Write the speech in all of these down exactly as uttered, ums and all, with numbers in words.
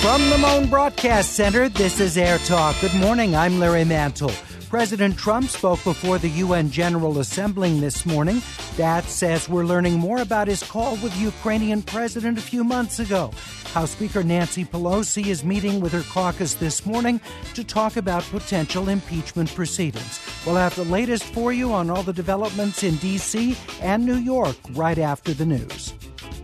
From the Moan Broadcast Center, this is Air Talk. Good morning, I'm Larry Mantle. President Trump spoke before the U N General Assembly this morning. That says we're learning more about his call with the Ukrainian president a few months ago. House Speaker Nancy Pelosi is meeting with her caucus this morning to talk about potential impeachment proceedings. We'll have the latest for you on all the developments in D C and New York right after the news.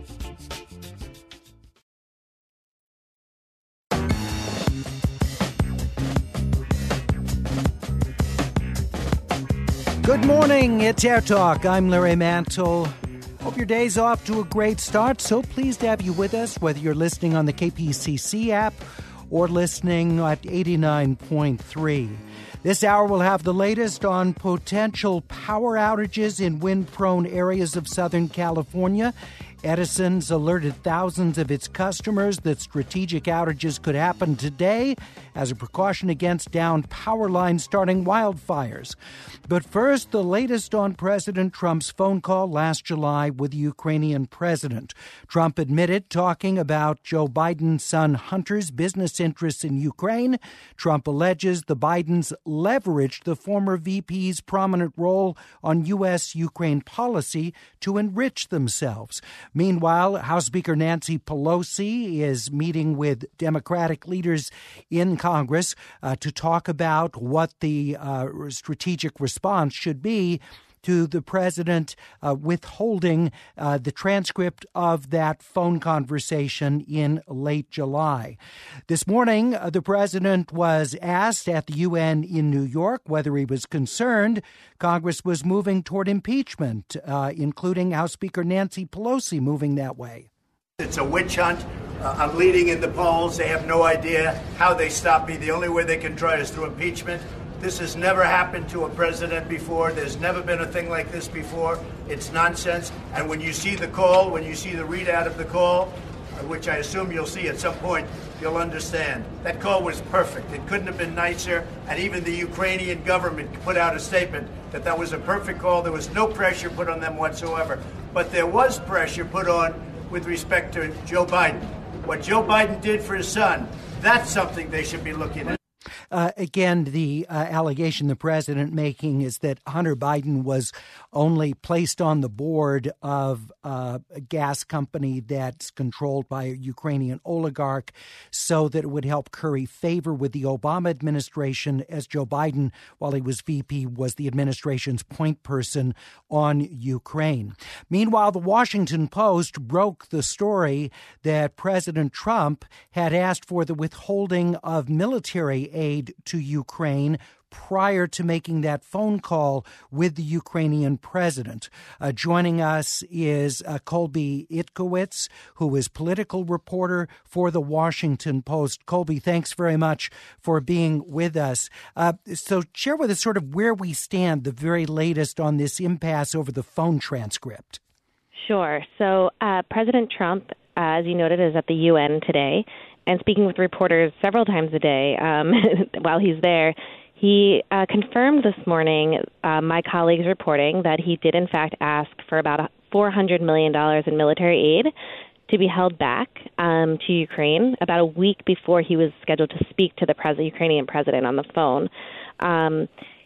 Good morning, it's Air Talk. I'm Larry Mantle. Hope your day's off to a great start. So pleased to have you with us, whether you're listening on the K P C C app or listening at eighty-nine point three. This hour will have the latest on potential power outages in wind-prone areas of Southern California. Edison's alerted thousands of its customers that strategic outages could happen today as a precaution against downed power lines starting wildfires. But first, the latest on President Trump's phone call last July with the Ukrainian president. Trump admitted talking about Joe Biden's son Hunter's business interests in Ukraine. Trump alleges the Bidens leveraged the former V P's prominent role on U S Ukraine policy to enrich themselves. Meanwhile, House Speaker Nancy Pelosi is meeting with Democratic leaders in Congress uh, to talk about what the uh, strategic response should be to the president uh, withholding uh, the transcript of that phone conversation in late July. This morning, uh, the president was asked at the U N in New York whether he was concerned Congress was moving toward impeachment, uh, including House Speaker Nancy Pelosi moving that way. It's a witch hunt. Uh, I'm leading in the polls. They have no idea how they stop me. The only way they can try is through impeachment. This has never happened to a president before. There's never been a thing like this before. It's nonsense. And when you see the call, when you see the readout of the call, which I assume you'll see at some point, you'll understand. That call was perfect. It couldn't have been nicer. And even the Ukrainian government put out a statement that that was a perfect call. There was no pressure put on them whatsoever. But there was pressure put on with respect to Joe Biden. What Joe Biden did for his son, that's something they should be looking at. Uh, again, the uh, allegation the president making is that Hunter Biden was only placed on the board of uh, a gas company that's controlled by a Ukrainian oligarch so that it would help curry favor with the Obama administration, as Joe Biden, while he was V P, was the administration's point person on Ukraine. Meanwhile, the Washington Post broke the story that President Trump had asked for the withholding of military aid to Ukraine prior to making that phone call with the Ukrainian president. Uh, joining us is uh, Colby Itkowitz, who is political reporter for the Washington Post. Colby, thanks very much for being with us. Uh, so share with us sort of where we stand, the very latest on this impasse over the phone transcript. Sure. So uh, President Trump, uh, as you noted, is at the U N today and speaking with reporters several times a day um, while he's there. He uh, confirmed this morning, uh, my colleagues reporting, that he did in fact ask for about four hundred million dollars in military aid to be held back um, to Ukraine about a week before he was scheduled to speak to the pres- Ukrainian president on the phone. Um,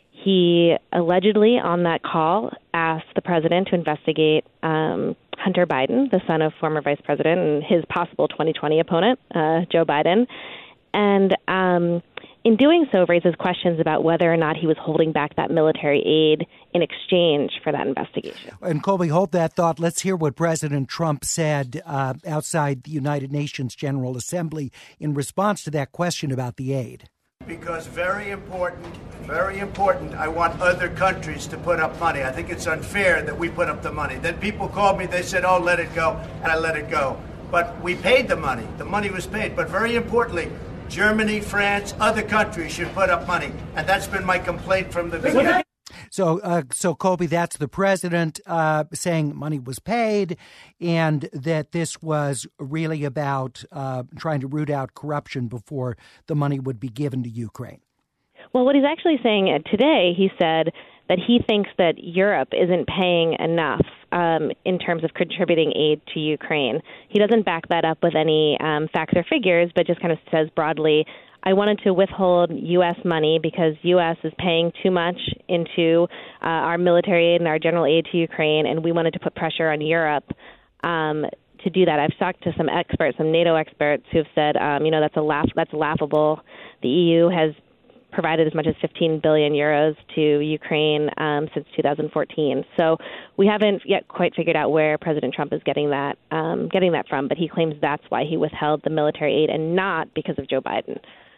he allegedly on that call asked the president to investigate um, Hunter Biden, the son of former vice president and his possible twenty twenty opponent, uh, Joe Biden. And um, in doing so, raises questions about whether or not he was holding back that military aid in exchange for that investigation. And Colby, hold that thought. Let's hear what President Trump said uh, outside the United Nations General Assembly in response to that question about the aid. Because very important, very important, I want other countries to put up money. I think it's unfair that we put up the money. Then people called me, they said, oh, let it go, and I let it go. But we paid the money. The money was paid. But very importantly, Germany, France, other countries should put up money. And that's been my complaint from the beginning. So, uh, so Colby, that's the president uh, saying money was paid and that this was really about uh, trying to root out corruption before the money would be given to Ukraine. Well, what he's actually saying today, he said that he thinks that Europe isn't paying enough um, in terms of contributing aid to Ukraine. He doesn't back that up with any um, facts or figures, but just kind of says broadly, I wanted to withhold U S money because U S is paying too much into uh, our military aid and our general aid to Ukraine, and we wanted to put pressure on Europe um, to do that. I've talked to some experts, some NATO experts, who have said, um, you know, that's a laugh, that's laughable. The E U has provided as much as fifteen billion euros to Ukraine um, since two thousand fourteen. So we haven't yet quite figured out where President Trump is getting that um, getting that from, but he claims that's why he withheld the military aid and not because of Joe Biden.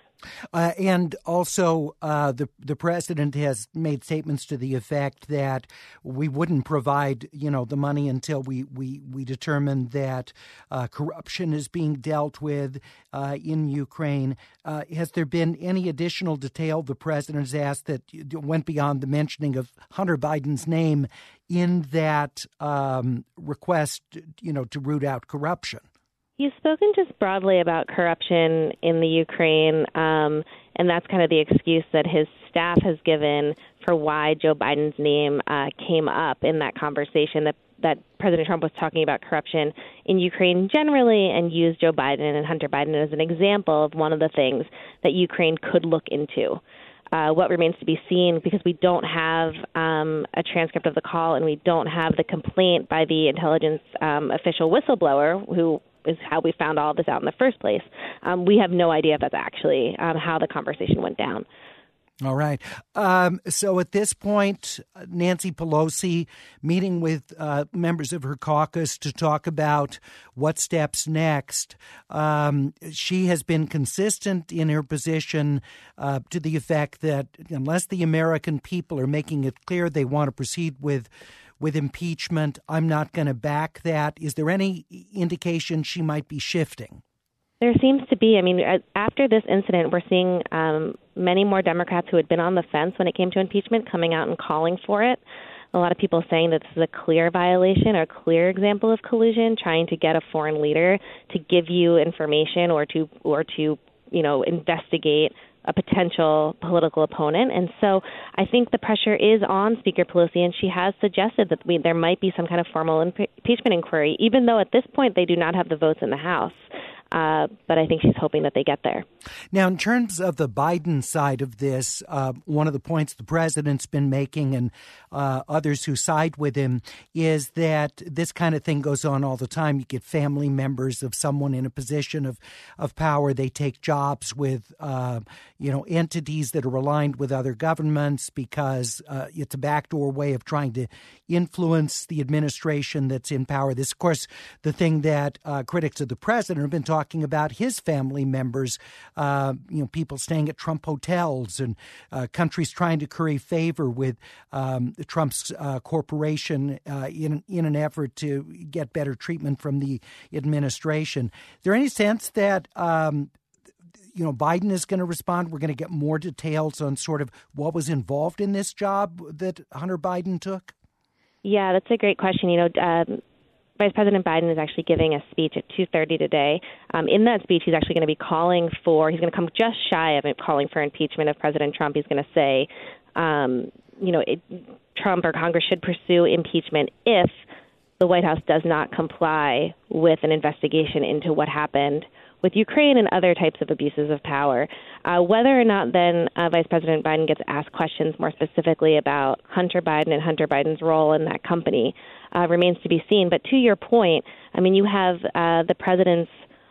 Uh, and also, uh, the the president has made statements to the effect that we wouldn't provide, you know, the money until we we we determine that uh, corruption is being dealt with uh, in Ukraine. Uh, has there been any additional detail the president has asked that went beyond the mentioning of Hunter Biden's name in that um, request, you know, to root out corruption? He's spoken just broadly about corruption in the Ukraine, um, and that's kind of the excuse that his staff has given for why Joe Biden's name uh, came up in that conversation, that, that President Trump was talking about corruption in Ukraine generally and used Joe Biden and Hunter Biden as an example of one of the things that Ukraine could look into. Uh, what remains to be seen, because we don't have um, a transcript of the call and we don't have the complaint by the intelligence um, official whistleblower who is how we found all of this out in the first place. Um, we have no idea if that's actually um, how the conversation went down. All right. Um, so at this point, Nancy Pelosi meeting with uh, members of her caucus to talk about what steps next. Um, she has been consistent in her position uh, to the effect that unless the American people are making it clear they want to proceed with with impeachment, I'm not going to back that. Is there any indication she might be shifting? There seems to be. I mean, after this incident, we're seeing um, many more Democrats who had been on the fence when it came to impeachment coming out and calling for it. A lot of people saying that this is a clear violation or a clear example of collusion, trying to get a foreign leader to give you information or to or to, you know, investigate a potential political opponent. And so I think the pressure is on Speaker Pelosi, and she has suggested that we, there might be some kind of formal impe- impeachment inquiry, even though at this point they do not have the votes in the House. Uh, but I think she's hoping that they get there. Now, in terms of the Biden side of this, uh, one of the points the president's been making and uh, others who side with him is that this kind of thing goes on all the time. You get family members of someone in a position of, of power. They take jobs with, uh, you know, entities that are aligned with other governments because uh, it's a backdoor way of trying to influence the administration that's in power. This, of course, the thing that uh, critics of the president have been talking talking about his family members, uh, you know, people staying at Trump hotels and uh, countries trying to curry favor with um, Trump's uh, corporation uh, in in an effort to get better treatment from the administration. Is there any sense that um, you know Biden is going to respond? We're going to get more details on sort of what was involved in this job that Hunter Biden took? Yeah, that's a great question. You know. Um, Vice President Biden is actually giving a speech at two thirty today. Um, in that speech, he's actually going to be calling for, he's going to come just shy of it, calling for impeachment of President Trump. He's going to say, um, you know, it, Trump or Congress should pursue impeachment if the White House does not comply with an investigation into what happened with Ukraine and other types of abuses of power. Uh, whether or not then uh, Vice President Biden gets asked questions more specifically about Hunter Biden and Hunter Biden's role in that company uh, remains to be seen. But to your point, I mean, you have uh, the president's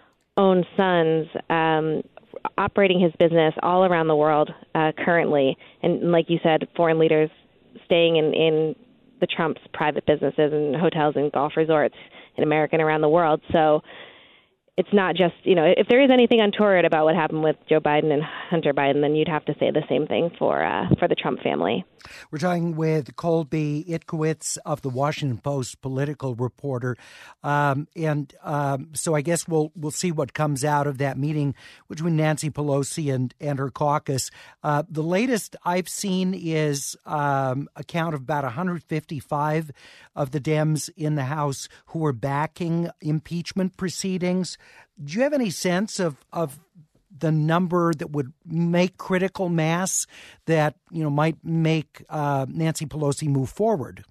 own sons um, operating his business all around the world uh, currently. And like you said, foreign leaders staying in, in the Trump's private businesses and hotels and golf resorts in America and around the world. So it's not just, you know, if there is anything untoward about what happened with Joe Biden and Hunter Biden, then you'd have to say the same thing for uh, for the Trump family. We're talking with Colby Itkowitz of the Washington Post political reporter. Um, and um, so I guess we'll we'll see what comes out of that meeting between Nancy Pelosi and, and her caucus. Uh, the latest I've seen is um, a count of about one hundred fifty-five of the Dems in the House who are backing impeachment proceedings. Do you have any sense of, of the number that would make critical mass that, you know, might make uh, Nancy Pelosi move forward?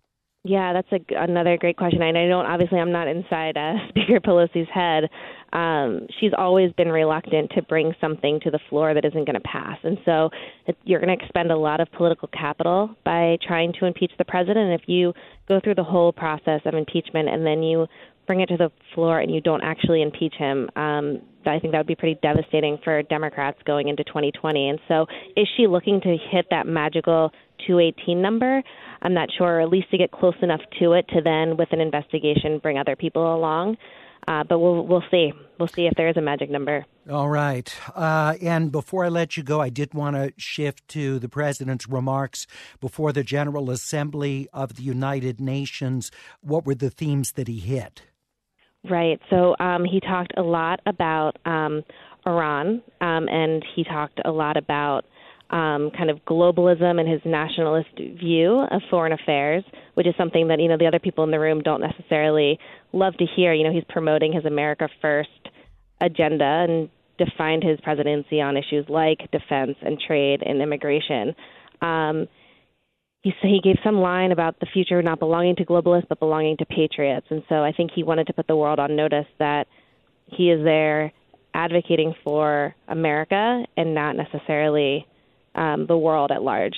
Yeah, that's a, another great question. And I don't, obviously, I'm not inside uh, Speaker Pelosi's head. Um, she's always been reluctant to bring something to the floor that isn't going to pass. And so it, you're going to expend a lot of political capital by trying to impeach the president. If you go through the whole process of impeachment and then you bring it to the floor and you don't actually impeach him, um, I think that would be pretty devastating for Democrats going into twenty twenty. And so is she looking to hit that magical two eighteen number? I'm not sure, or at least to get close enough to it to then, with an investigation, bring other people along. Uh, but we'll we'll see. We'll see if there is a magic number. All right. Uh, and before I let you go, I did want to shift to the president's remarks before the General Assembly of the United Nations. What were the themes that he hit? Right. So um, he talked a lot about um, Iran, um, and he talked a lot about Um, kind of globalism and his nationalist view of foreign affairs, which is something that, you know, the other people in the room don't necessarily love to hear. You know, he's promoting his America First agenda and defined his presidency on issues like defense and trade and immigration. Um, he, he gave some line about the future not belonging to globalists but belonging to patriots. And so I think he wanted to put the world on notice that he is there advocating for America and not necessarily Um, the world at large.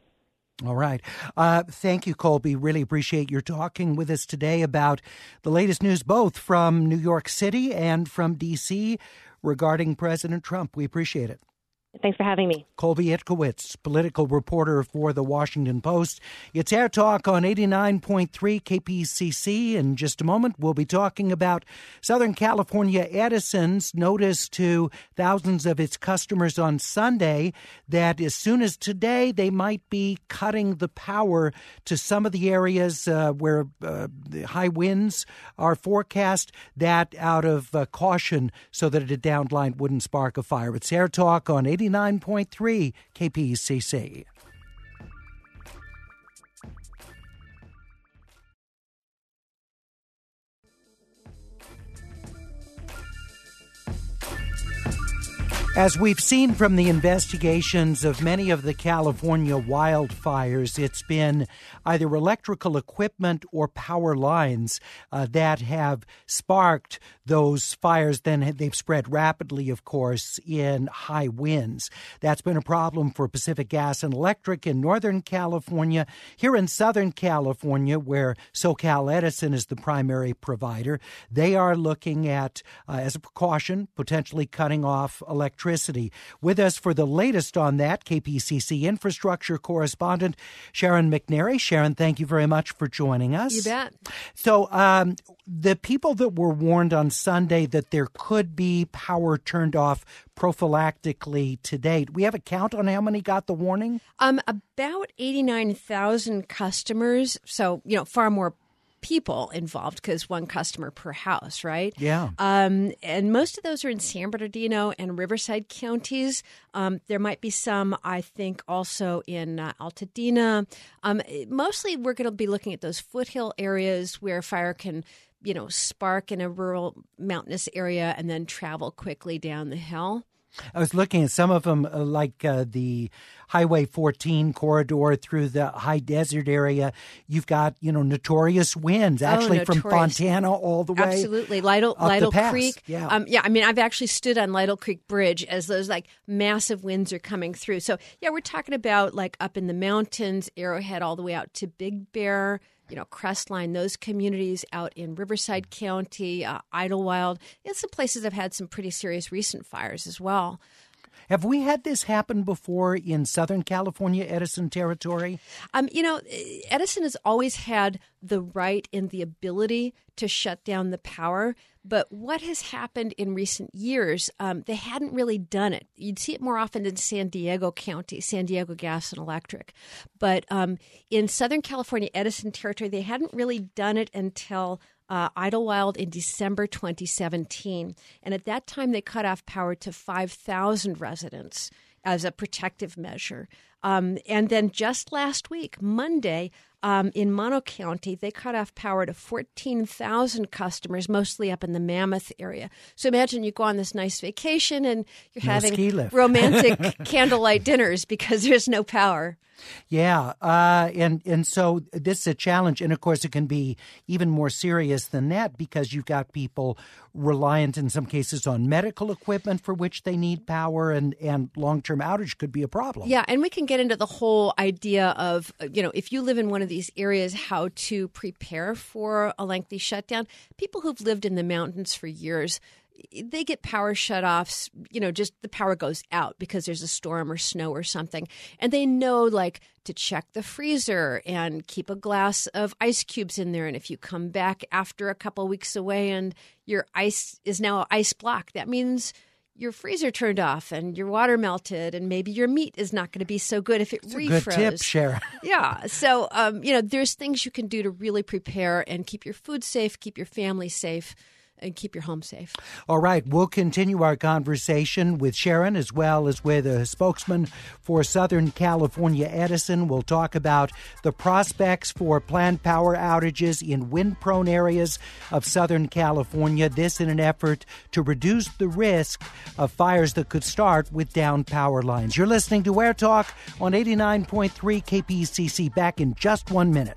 All right. Uh, thank you, Colby. Really appreciate your talking with us today about the latest news, both from New York City and from D C regarding President Trump. We appreciate it. Thanks for having me. Colby Itkowitz, political reporter for The Washington Post. It's Air Talk on eighty-nine point three K P C C. In just a moment, we'll be talking about Southern California Edison's notice to thousands of its customers on Sunday that as soon as today, they might be cutting the power to some of the areas uh, where uh, the high winds are forecast, that out of uh, caution so that a downed line wouldn't spark a fire. It's Air Talk on eighty-nine point three K P C C. As we've seen from the investigations of many of the California wildfires, it's been either electrical equipment or power lines uh, that have sparked those fires. Then they've spread rapidly, of course, in high winds. That's been a problem for Pacific Gas and Electric in Northern California. Here in Southern California, where SoCal Edison is the primary provider, they are looking at, uh, as a precaution, potentially cutting off electricity. Electricity. With us for the latest on that, K P C C infrastructure correspondent Sharon McNary. Sharon, thank you very much for joining us. You bet. So um, the people that were warned on Sunday that there could be power turned off prophylactically to date, we have a count on how many got the warning? Um, about eighty-nine thousand customers, so, you know, far more people involved because one customer per house, right? Yeah. Um, and most of those are in San Bernardino and Riverside counties. Um, there might be some, I think, also in uh, Altadena. Um, mostly we're going to be looking at those foothill areas where fire can, you know, spark in a rural mountainous area and then travel quickly down the hill. I was looking at some of them, uh, like uh, the Highway fourteen corridor through the high desert area. You've got, you know, notorious winds, actually oh, from Fontana all the way. Absolutely. Lytle, up Lytle the pass. Creek. Yeah. Um, yeah, I mean, I've actually stood on Lytle Creek Bridge as those like massive winds are coming through. So, yeah, we're talking about like up in the mountains, Arrowhead all the way out to Big Bear, you know, Crestline, those communities out in Riverside County, uh, Idlewild. It's some places that have had some pretty serious recent fires as well. Have we had this happen before in Southern California, Edison territory? Um, you know, Edison has always had the right and the ability to shut down the power. But what has happened in recent years, um, they hadn't really done it. You'd see it more often in San Diego County, San Diego Gas and Electric. But um, in Southern California, Edison territory, they hadn't really done it until Uh, Idlewild in December twenty seventeen. And at that time, they cut off power to five thousand residents as a protective measure. Um, and then just last week, Monday, um, in Mono County, they cut off power to fourteen thousand customers, mostly up in the Mammoth area. So imagine you go on this nice vacation and you're No having ski lift. romantic candlelight dinners because there's no power. Yeah, uh, and and so this is a challenge, and of course it can be even more serious than that because you've got people reliant in some cases on medical equipment for which they need power, and, and long-term outage could be a problem. Yeah, and we can get into the whole idea of, you know, if you live in one of these areas, how to prepare for a lengthy shutdown. People who've lived in the mountains for years, they get power shutoffs, you know, just the power goes out because there's a storm or snow or something. And they know, like, to check the freezer and keep a glass of ice cubes in there. And if you come back after a couple weeks away and your ice is now an ice block, that means your freezer turned off and your water melted and maybe your meat is not going to be so good if it It's refroze. a good tip, Sharon. Yeah. So, um, you know, there's things you can do to really prepare and keep your food safe, keep your family safe, and keep your home safe. All right, we'll continue our conversation with Sharon as well as with a spokesman for Southern California Edison. We'll talk about the prospects for planned power outages in wind-prone areas of Southern California, this in an effort to reduce the risk of fires that could start with downed power lines. You're listening to Air Talk on eighty-nine point three K P C C. Back in just one minute.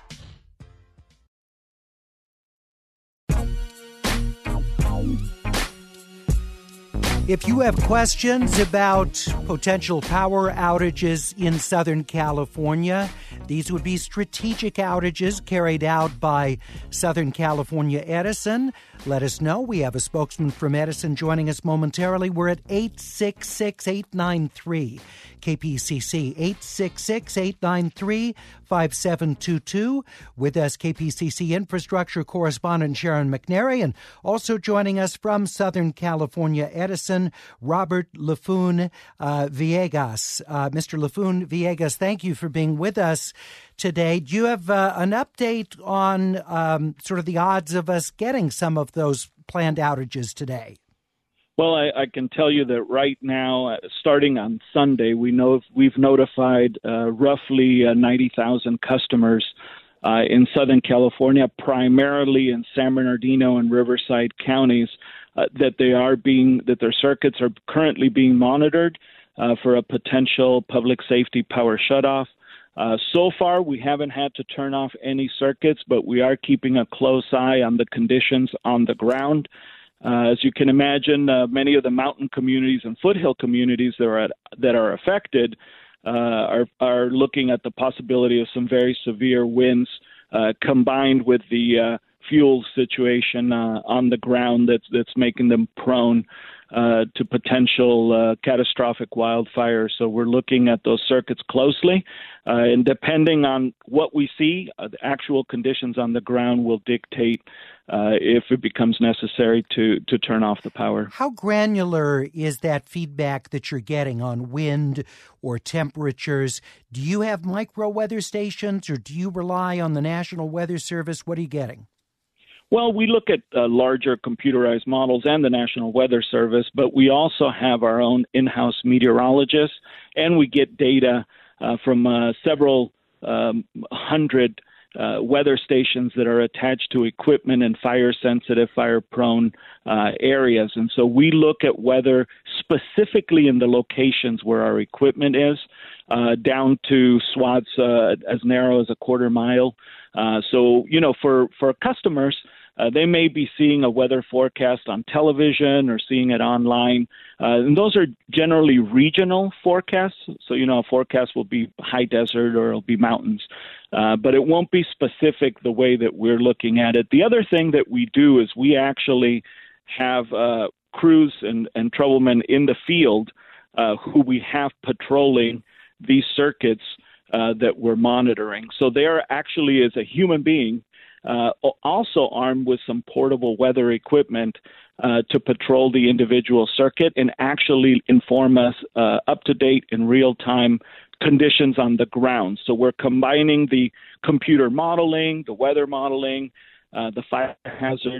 If you have questions about potential power outages in Southern California, these would be strategic outages carried out by Southern California Edison. Let us know. We have a spokesman from Edison joining us momentarily. We're at eight six six, eight nine three K P C C, eight six six, eight nine three, five seven two two. With us, K P C C infrastructure correspondent Sharon McNary, and also joining us from Southern California Edison, Robert Laffoon uh, Villegas. Uh, Mister Laffoon Villegas, thank you for being with us today. Do you have uh, an update on um, sort of the odds of us getting some of those planned outages today? Well, I, I can tell you that right now, uh, starting on Sunday, we know we've notified uh, roughly uh, ninety thousand customers uh, in Southern California, primarily in San Bernardino and Riverside counties, uh, that they are being that their circuits are currently being monitored uh, for a potential public safety power shutoff. Uh, so far, we haven't had to turn off any circuits, but we are keeping a close eye on the conditions on the ground. Uh, as you can imagine, uh, many of the mountain communities and foothill communities that are at, that are affected uh, are are looking at the possibility of some very severe winds uh, combined with the uh, fuel situation uh, on the ground that's that's making them prone uh, to potential uh, catastrophic wildfires. So we're looking at those circuits closely, uh, and depending on what we see, uh, the actual conditions on the ground will dictate Uh, if it becomes necessary to, to turn off the power. How granular is that feedback that you're getting on wind or temperatures? Do you have micro weather stations, or do you rely on the National Weather Service? What are you getting? Well, we look at uh, larger computerized models and the National Weather Service, but we also have our own in-house meteorologists, and we get data uh, from uh, several um, hundred Uh, weather stations that are attached to equipment in fire-sensitive, fire-prone uh, areas. And so we look at weather specifically in the locations where our equipment is, uh, down to swaths uh, as narrow as a quarter mile. Uh, so, you know, for, for customers, Uh, they may be seeing a weather forecast on television or seeing it online. Uh, and those are generally regional forecasts. So, you know, a forecast will be high desert or it'll be mountains. Uh, but it won't be specific the way that we're looking at it. The other thing that we do is we actually have uh, crews and, and troublemen in the field uh, who we have patrolling these circuits uh, that we're monitoring. So they are actually, as a human being, Uh, also armed with some portable weather equipment uh, to patrol the individual circuit and actually inform us uh, up-to-date in real-time conditions on the ground. So we're combining the computer modeling, the weather modeling, uh, the fire hazard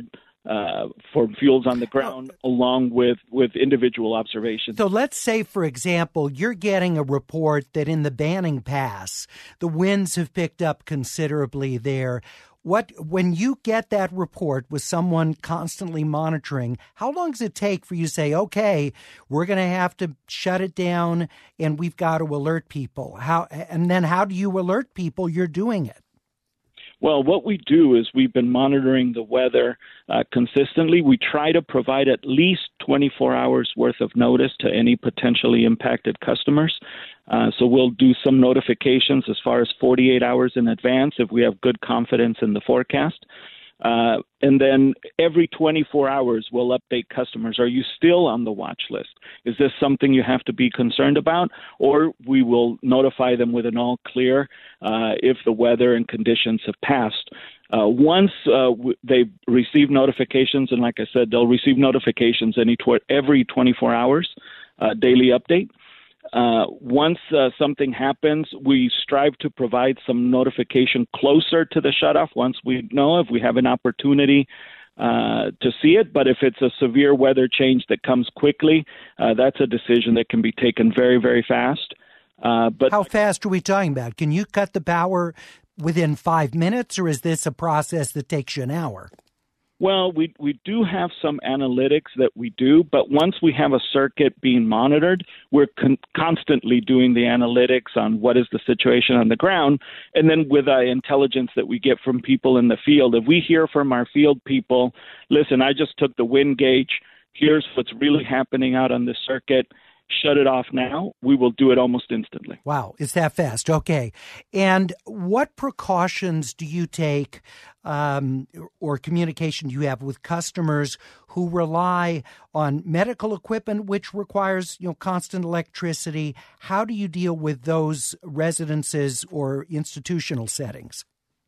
uh, for fuels on the ground, along with, with individual observations. So let's say, for example, you're getting a report that in the Banning Pass, the winds have picked up considerably there. What, when you get that report with someone constantly monitoring, how long does it take for you to say, okay, we're going to have to shut it down and we've got to alert people? How, and then how do you alert people you're doing it? Well, what we do is we've been monitoring the weather uh, consistently. We try to provide at least twenty-four hours worth of notice to any potentially impacted customers. Uh, so we'll do some notifications as far as forty-eight hours in advance if we have good confidence in the forecast. Uh, and then every twenty-four hours, we'll update customers. Are you still on the watch list? Is this something you have to be concerned about? Or we will notify them with an all clear uh, if the weather and conditions have passed. Uh, once uh, w- they receive notifications, and like I said, they'll receive notifications any tw- every twenty-four hours, uh, daily update. Uh, once uh, something happens, we strive to provide some notification closer to the shutoff once we know if we have an opportunity uh, to see it. But if it's a severe weather change that comes quickly, uh, that's a decision that can be taken very, very fast. Uh, but how fast are we talking about? Can you cut the power within five minutes, or is this a process that takes you an hour? Well, we we do have some analytics that we do, but once we have a circuit being monitored, we're con- constantly doing the analytics on what is the situation on the ground, and then with the intelligence that we get from people in the field. If we hear from our field people, listen, I just took the wind gauge, here's what's really happening out on the circuit, shut it off now, we will do it almost instantly. Wow, it's that fast. Okay. And what precautions do you take um, or communication do you have with customers who rely on medical equipment, which requires, you know, constant electricity? How do you deal with those residences or institutional settings?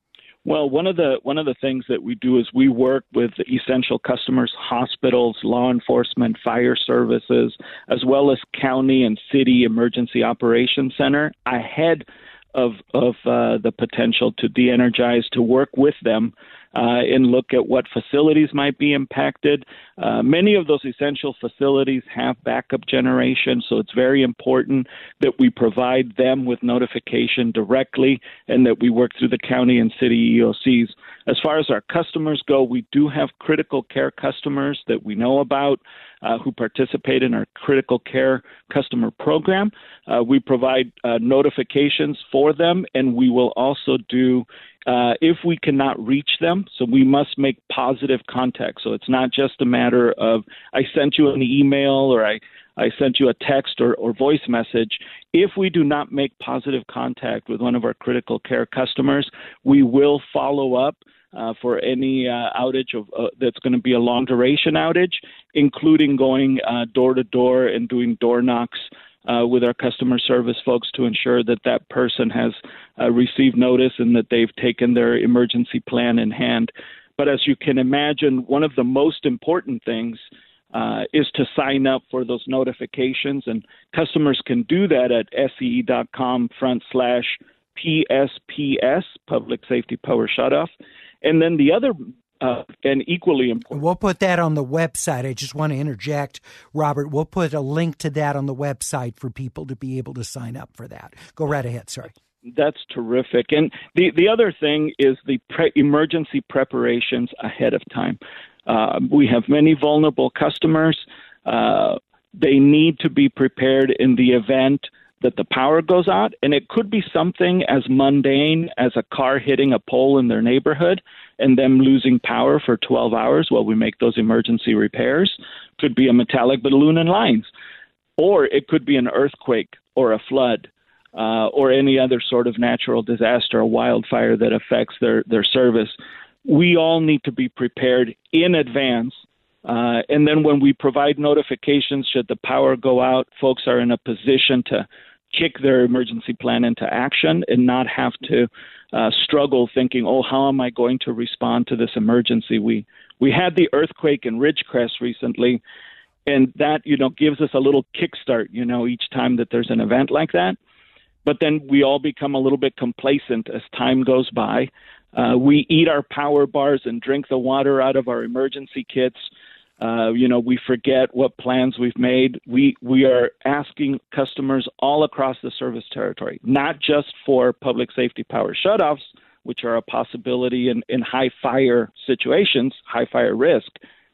Well, one of the one of the things that we do is we work with essential customers, hospitals, law enforcement, fire services, as well as county and city emergency operations center ahead of of uh, the potential to de-energize, to work with them uh, and look at what facilities might be impacted. Uh, many of those essential facilities have backup generation, so it's very important that we provide them with notification directly and that we work through the county and city E O Cs. As far as our customers go, we do have critical care customers that we know about uh, who participate in our critical care customer program. Uh, we provide uh, notifications for them, and we will also do Uh, if we cannot reach them, so we must make positive contact. So it's not just a matter of I sent you an email or I, I sent you a text or, or voice message. If we do not make positive contact with one of our critical care customers, we will follow up uh, for any uh, outage of, uh, that's going to be a long duration outage, including going uh, door to door and doing door knocks Uh, with our customer service folks to ensure that that person has uh, received notice and that they've taken their emergency plan in hand. But as you can imagine, one of the most important things uh, is to sign up for those notifications, and customers can do that at see.com front slash PSPS, Public Safety Power Shutoff. And then the other Uh, and equally important. We'll put that on the website. I just want to interject, Robert. We'll put a link to that on the website for people to be able to sign up for that. Go right ahead. Sorry. That's terrific. And the, the other thing is the pre- emergency preparations ahead of time. Uh, we have many vulnerable customers. Uh, they need to be prepared in the event that the power goes out, and it could be something as mundane as a car hitting a pole in their neighborhood and them losing power for twelve hours while we make those emergency repairs. Could be a metallic balloon and lines, or it could be an earthquake or a flood uh, or any other sort of natural disaster, a wildfire that affects their, their service. We all need to be prepared in advance. Uh, and then when we provide notifications, should the power go out, folks are in a position to kick their emergency plan into action and not have to uh, struggle thinking, oh, how am I going to respond to this emergency? We we had the earthquake in Ridgecrest recently, and that, you know, gives us a little kickstart, you know, each time that there's an event like that. But then we all become a little bit complacent as time goes by. Uh, we eat our power bars and drink the water out of our emergency kits. Uh, you know, we forget what plans we've made. We we are asking customers all across the service territory, not just for public safety power shutoffs, which are a possibility in, in high fire situations, high fire risk,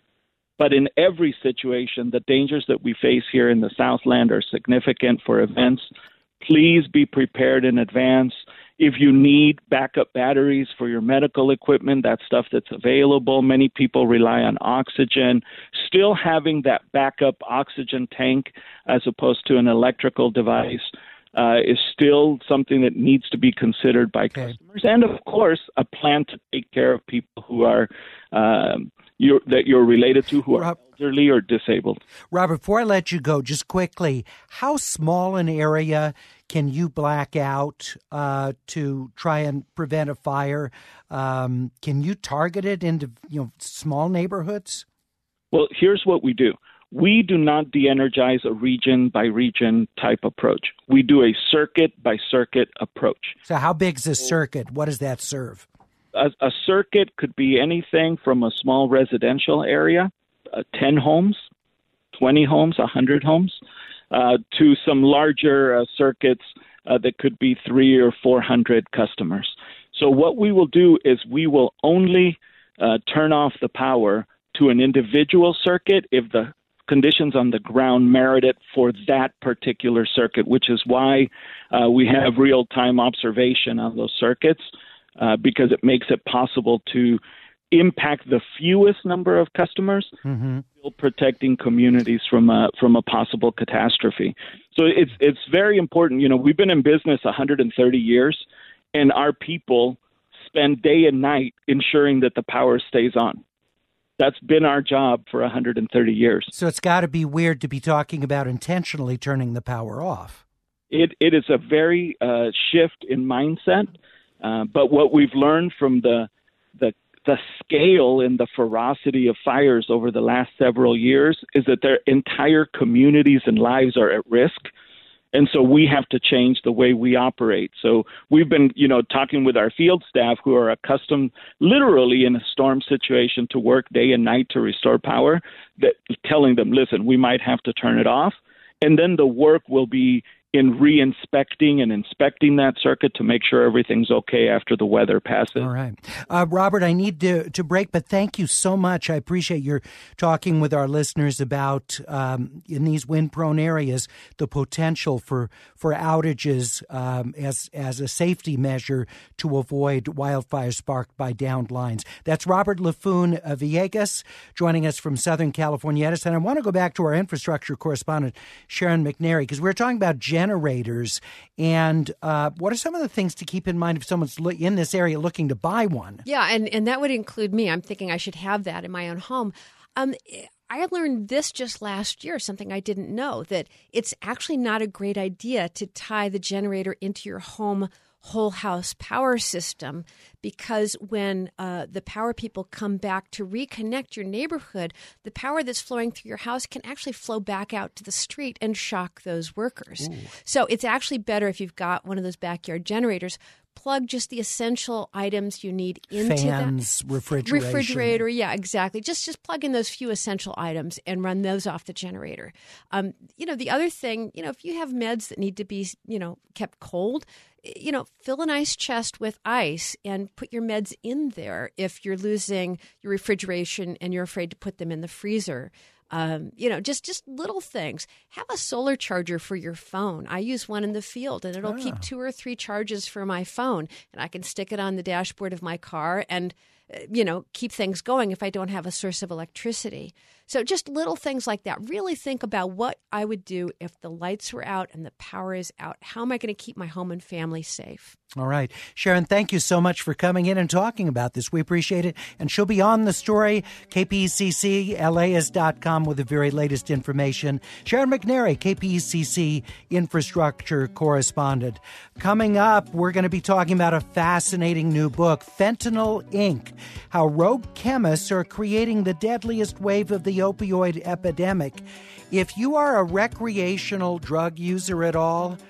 but in every situation, the dangers that we face here in the Southland are significant for events. Please be prepared in advance. If you need backup batteries for your medical equipment, that's stuff that's available. Many people rely on oxygen. Still having that backup oxygen tank as opposed to an electrical device uh, is still something that needs to be considered by okay. customers. And, of course, a plan to take care of people who are um, you're, that you're related to who are elderly or disabled. Robert, before I let you go, just quickly, how small an area can you black out uh, to try and prevent a fire? Um, can you target it into you know small neighborhoods? Well, here's what we do. We do not de-energize a region-by-region type approach. We do a circuit-by-circuit approach. So how big is a circuit? What does that serve? A, a circuit could be anything from a small residential area, uh, ten homes, twenty homes, one hundred homes, uh, to some larger uh, circuits uh, that could be three or four hundred customers. So what we will do is we will only uh, turn off the power to an individual circuit if the conditions on the ground merit it for that particular circuit, which is why uh, we have real-time observation on those circuits, uh, because it makes it possible to impact the fewest number of customers, mm-hmm. still protecting communities from a, from a possible catastrophe. So it's it's very important. You know, we've been in business one hundred thirty years, and our people spend day and night ensuring that the power stays on. That's been our job for one hundred thirty years. So it's got to be weird to be talking about intentionally turning the power off. It It is a very uh, shift in mindset, uh, but what we've learned from the, the the scale and the ferocity of fires over the last several years is that their entire communities and lives are at risk. And so we have to change the way we operate. So we've been, you know, talking with our field staff who are accustomed literally in a storm situation to work day and night to restore power, that telling them, listen, we might have to turn it off. And then the work will be in re-inspecting and inspecting that circuit to make sure everything's okay after the weather passes. All right. Uh, Robert, I need to, to break, but thank you so much. I appreciate your talking with our listeners about, um, in these wind-prone areas, the potential for, for outages um, as, as a safety measure to avoid wildfires sparked by downed lines. That's Robert Laffoon Villegas joining us from Southern California Edison. I want to go back to our infrastructure correspondent, Sharon McNary, because we we're talking about generators, and uh, what are some of the things to keep in mind if someone's in this area looking to buy one? Yeah, and, and that would include me. I'm thinking I should have that in my own home. Um, I learned this just last year, something I didn't know, that it's actually not a great idea to tie the generator into your home whole house power system, because when uh, the power people come back to reconnect your neighborhood, the power that's flowing through your house can actually flow back out to the street and shock those workers. Ooh. So it's actually better if you've got one of those backyard generators, plug just the essential items you need into Fans, that. refrigeration. Refrigerator, yeah, exactly. Just just plug in those few essential items and run those off the generator. Um, you know, the other thing, you know, if you have meds that need to be, you know, kept cold, you know, fill an ice chest with ice and put your meds in there if you're losing your refrigeration and you're afraid to put them in the freezer. Um, you know, just, just little things. Have a solar charger for your phone. I use one in the field, and it'll ah. keep two or three charges for my phone, and I can stick it on the dashboard of my car and, uh, you know, keep things going if I don't have a source of electricity. So just little things like that. Really think about what I would do if the lights were out and the power is out. How am I going to keep my home and family safe? All right. Sharon, thank you so much for coming in and talking about this. We appreciate it. And she'll be on the story, K P C C L A S dot com, with the very latest information. Sharon McNary, K P C C infrastructure correspondent. Coming up, we're going to be talking about a fascinating new book, Fentanyl Incorporated, how rogue chemists are creating the deadliest wave of the opioid epidemic. If you are a recreational drug user at all,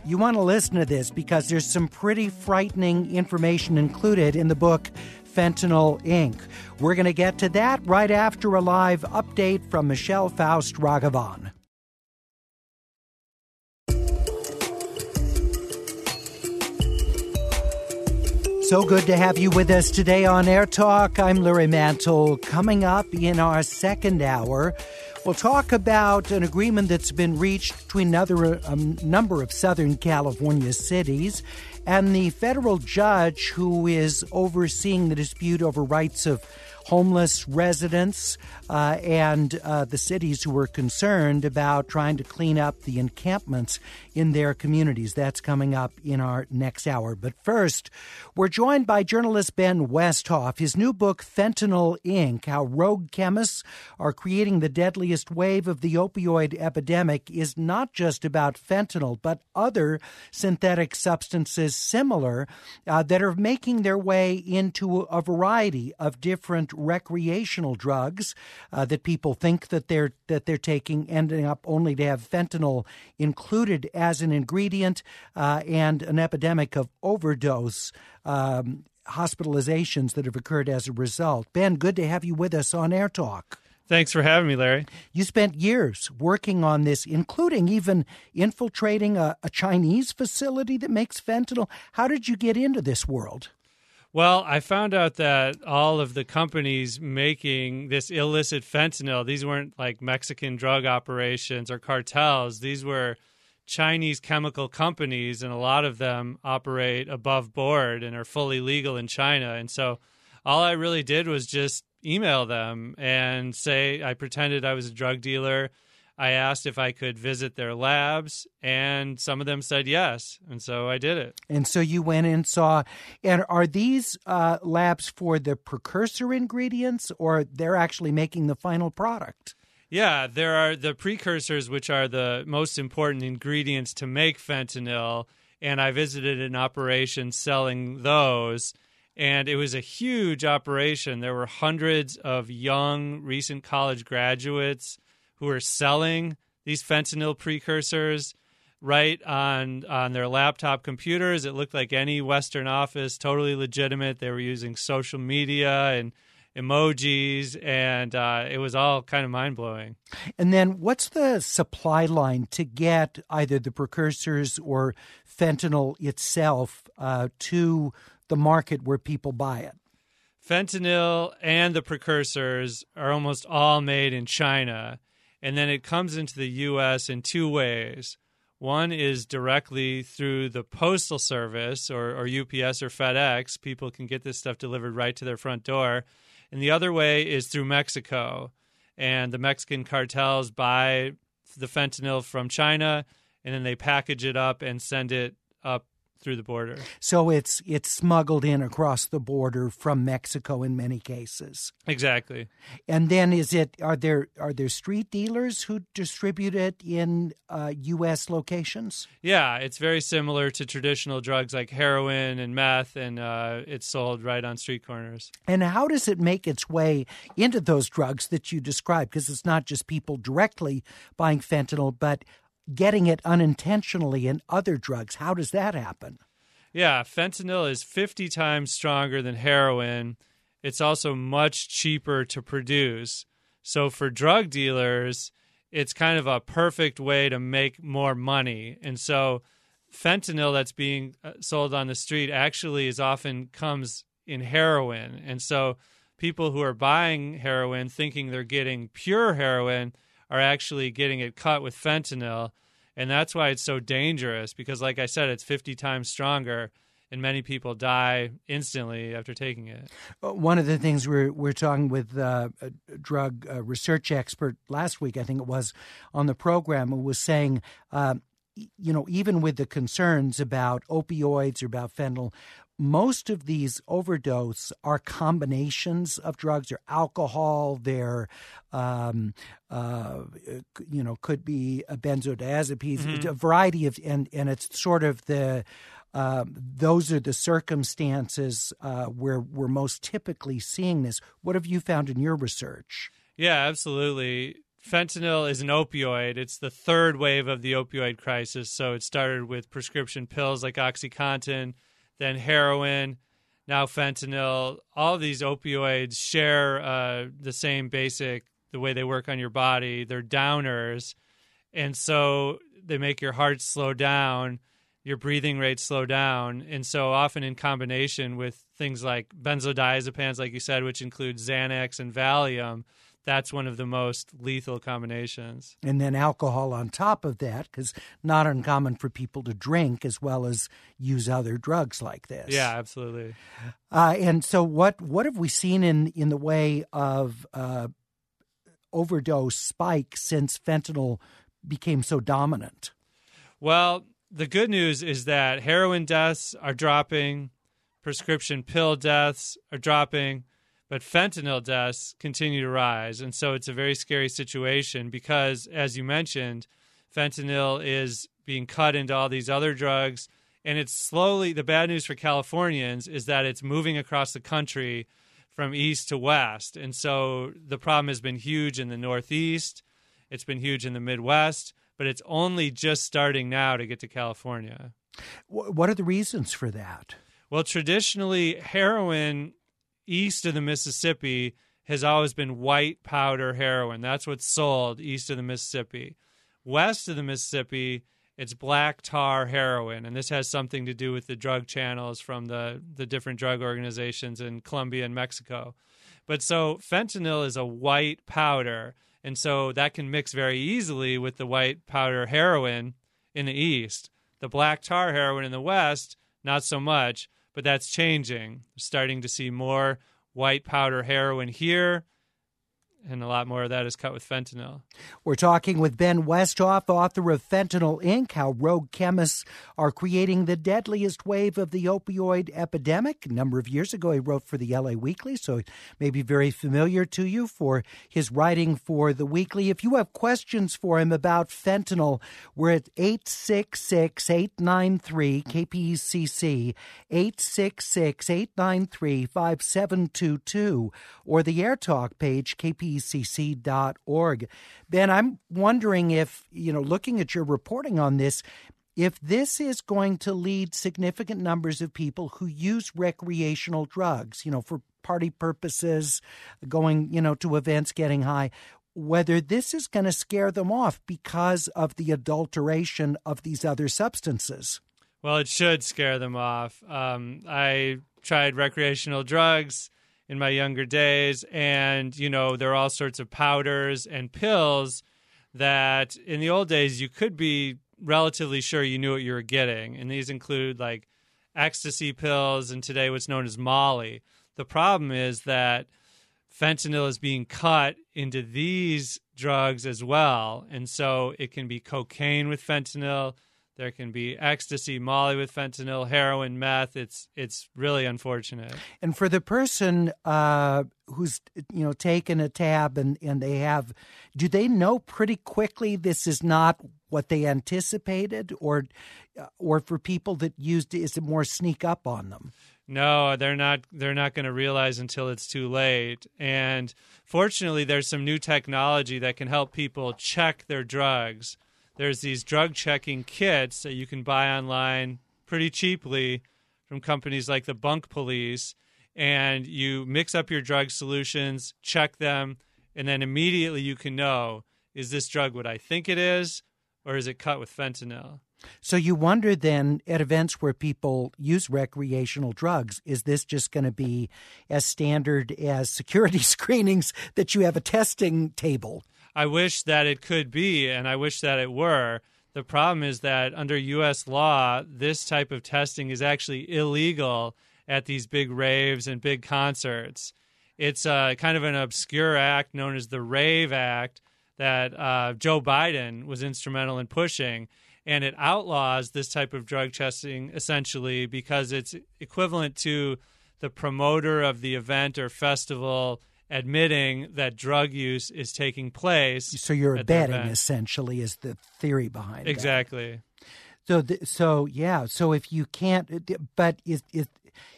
You want to listen to this because there's some pretty frightening information included in the book Fentanyl, Incorporated. We're going to get to that right after a live update from Michelle Faust Raghavan. So good to have you with us today on Air Talk. I'm Larry Mantle. Coming up in our second hour, we'll talk about an agreement that's been reached between another um, number of Southern California cities and the federal judge who is overseeing the dispute over rights of homeless residents uh, and uh, the cities who are concerned about trying to clean up the encampments in their communities. That's coming up in our next hour. But first, we're joined by journalist Ben Westhoff. His new book, Fentanyl, Incorporated, How Rogue Chemists Are Creating the Deadliest Wave of the Opioid Epidemic, is not just about fentanyl, but other synthetic substances similar uh, that are making their way into a variety of different recreational drugs uh, that people think that they're that they're taking, ending up only to have fentanyl included as an ingredient, uh, and an epidemic of overdose um, hospitalizations that have occurred as a result. Ben, good to have you with us on Air Talk. Thanks for having me, Larry. You spent years working on this, including even infiltrating a, a Chinese facility that makes fentanyl. How did you get into this world? Well, I found out that all of the companies making this illicit fentanyl, these weren't like Mexican drug operations or cartels. These were Chinese chemical companies, and a lot of them operate above board and are fully legal in China. And so all I really did was just email them and say I pretended I was a drug dealer. I asked if I could visit their labs, and some of them said yes, and so I did it. And so you went and saw, and are these uh, labs for the precursor ingredients, or they're actually making the final product? Yeah, there are the precursors, which are the most important ingredients to make fentanyl, and I visited an operation selling those, and it was a huge operation. There were hundreds of young, recent college graduates who are selling these fentanyl precursors right on on their laptop computers. It looked like any Western office, totally legitimate. They were using social media and emojis, and uh, it was all kind of mind-blowing. And then what's the supply line to get either the precursors or fentanyl itself uh, to the market where people buy it? Fentanyl and the precursors are almost all made in China. And then it comes into the U S in two ways. One is directly through the Postal Service or, or U P S or FedEx. People can get this stuff delivered right to their front door. And the other way is through Mexico. And the Mexican cartels buy the fentanyl from China, and then they package it up and send it up through the border. So it's it's smuggled in across the border from Mexico in many cases. Exactly. And then is it are there are there street dealers who distribute it in uh, U S locations? Yeah, it's very similar to traditional drugs like heroin and meth, and uh, it's sold right on street corners. And how does it make its way into those drugs that you described? Because it's not just people directly buying fentanyl, but getting it unintentionally in other drugs. How does that happen? Yeah, fentanyl is fifty times stronger than heroin. It's also much cheaper to produce. So for drug dealers, it's kind of a perfect way to make more money. And so fentanyl that's being sold on the street actually is often comes in heroin. And so people who are buying heroin thinking they're getting pure heroin are actually getting it cut with fentanyl. And that's why it's so dangerous, because like I said, it's fifty times stronger, and many people die instantly after taking it. One of the things we're, we're talking with uh, a drug uh, research expert last week, I think it was, on the program, who was saying, uh, you know, even with the concerns about opioids or about fentanyl, most of these overdose are combinations of drugs or alcohol. They're, um, uh, you know, could be a benzodiazepines, mm-hmm. a variety of, and, and it's sort of the, um, those are the circumstances uh, where we're most typically seeing this. What have you found in your research? Yeah, absolutely. fentanyl is an opioid. It's the third wave of the opioid crisis. So it started with prescription pills like OxyContin, then heroin, now fentanyl. All of these opioids share uh, the same basic, the way they work on your body. They're downers. And so they make your heart slow down, your breathing rate slow down. And so often in combination with things like benzodiazepines, like you said, which include Xanax and Valium, that's one of the most lethal combinations. And then alcohol on top of that, because not uncommon for people to drink as well as use other drugs like this. Yeah, absolutely. Uh, and so what what have we seen in, in the way of uh, overdose spike since fentanyl became so dominant? Well, the good news is that heroin deaths are dropping, prescription pill deaths are dropping, but fentanyl deaths continue to rise. And so it's a very scary situation because, as you mentioned, fentanyl is being cut into all these other drugs. And it's slowly, the bad news for Californians is that it's moving across the country from east to west. And so the problem has been huge in the Northeast. It's been huge in the Midwest, but it's only just starting now to get to California. What are the reasons for that? Well, traditionally, heroin east of the Mississippi has always been white powder heroin. That's what's sold east of the Mississippi. West of the Mississippi, it's black tar heroin, and this has something to do with the drug channels from the, the different drug organizations in Colombia and Mexico. But so fentanyl is a white powder, and so that can mix very easily with the white powder heroin in the east. The black tar heroin in the west, not so much. But that's changing. We're starting to see more white powder heroin here, and a lot more of that is cut with fentanyl. We're talking with Ben Westhoff, author of Fentanyl Incorporated, How Rogue Chemists Are Creating the Deadliest Wave of the Opioid Epidemic. A number of years ago, he wrote for the L A Weekly, so it may be very familiar to you for his writing for the Weekly. If you have questions for him about fentanyl, we're at eight six six, eight nine three, K P E C C, eight six six, eight nine three, five seven two two, or the AirTalk page, K P E C C dot org. Ben, I'm wondering if, you know, looking at your reporting on this, if this is going to lead significant numbers of people who use recreational drugs, you know, for party purposes, going, you know, to events, getting high, whether this is going to scare them off because of the adulteration of these other substances. Well, it should scare them off. Um, I tried recreational drugs in my younger days, and, you know, there are all sorts of powders and pills that in the old days you could be relatively sure you knew what you were getting. And these include like ecstasy pills and today what's known as Molly. The problem is that fentanyl is being cut into these drugs as well. And so it can be cocaine with fentanyl. There can be ecstasy, Molly with fentanyl, heroin, meth. It's it's really unfortunate. And for the person uh, who's, you know, taken a tab and, and they have, do they know pretty quickly this is not what they anticipated? Or, or for people that used it, is it more sneak up on them? No, they're not. They're not going to realize until it's too late. And fortunately, there's some new technology that can help people check their drugs. There's these drug checking kits that you can buy online pretty cheaply from companies like the Bunk Police, and you mix up your drug solutions, check them, and then immediately you can know, is this drug what I think it is, or is it cut with fentanyl? So you wonder then, at events where people use recreational drugs, is this just going to be as standard as security screenings that you have a testing table? I wish that it could be, and I wish that it were. The problem is that under U S law, this type of testing is actually illegal at these big raves and big concerts. It's uh, kind of an obscure act known as the RAVE Act that uh, Joe Biden was instrumental in pushing, and it outlaws this type of drug testing essentially because it's equivalent to the promoter of the event or festival admitting that drug use is taking place. So you're abetting, essentially, is the theory behind it. Exactly. So, the, so yeah. So if you can't, but is is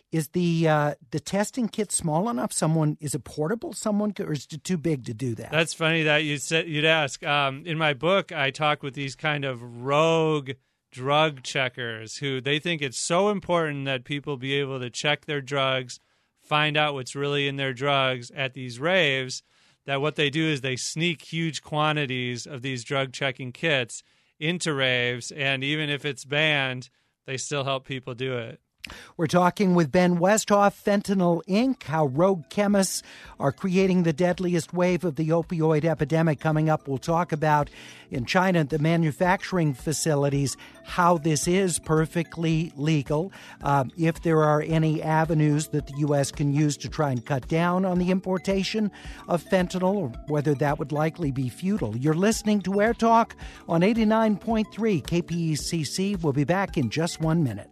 is the uh, the testing kit small enough? Someone is it portable? Someone could, or is it too big to do that? That's funny that you said you'd ask. Um, in my book, I talk with these kind of rogue drug checkers who they think it's so important that people be able to check their drugs, find out what's really in their drugs at these raves, that what they do is they sneak huge quantities of these drug checking kits into raves, and even if it's banned, they still help people do it. We're talking with Ben Westhoff, Fentanyl Incorporated, how rogue chemists are creating the deadliest wave of the opioid epidemic. Coming up, we'll talk about in China, the manufacturing facilities, how this is perfectly legal, um, if there are any avenues that the U S can use to try and cut down on the importation of fentanyl, or whether that would likely be futile. You're listening to Air Talk on eighty-nine point three K P E C C. We'll be back in just one minute.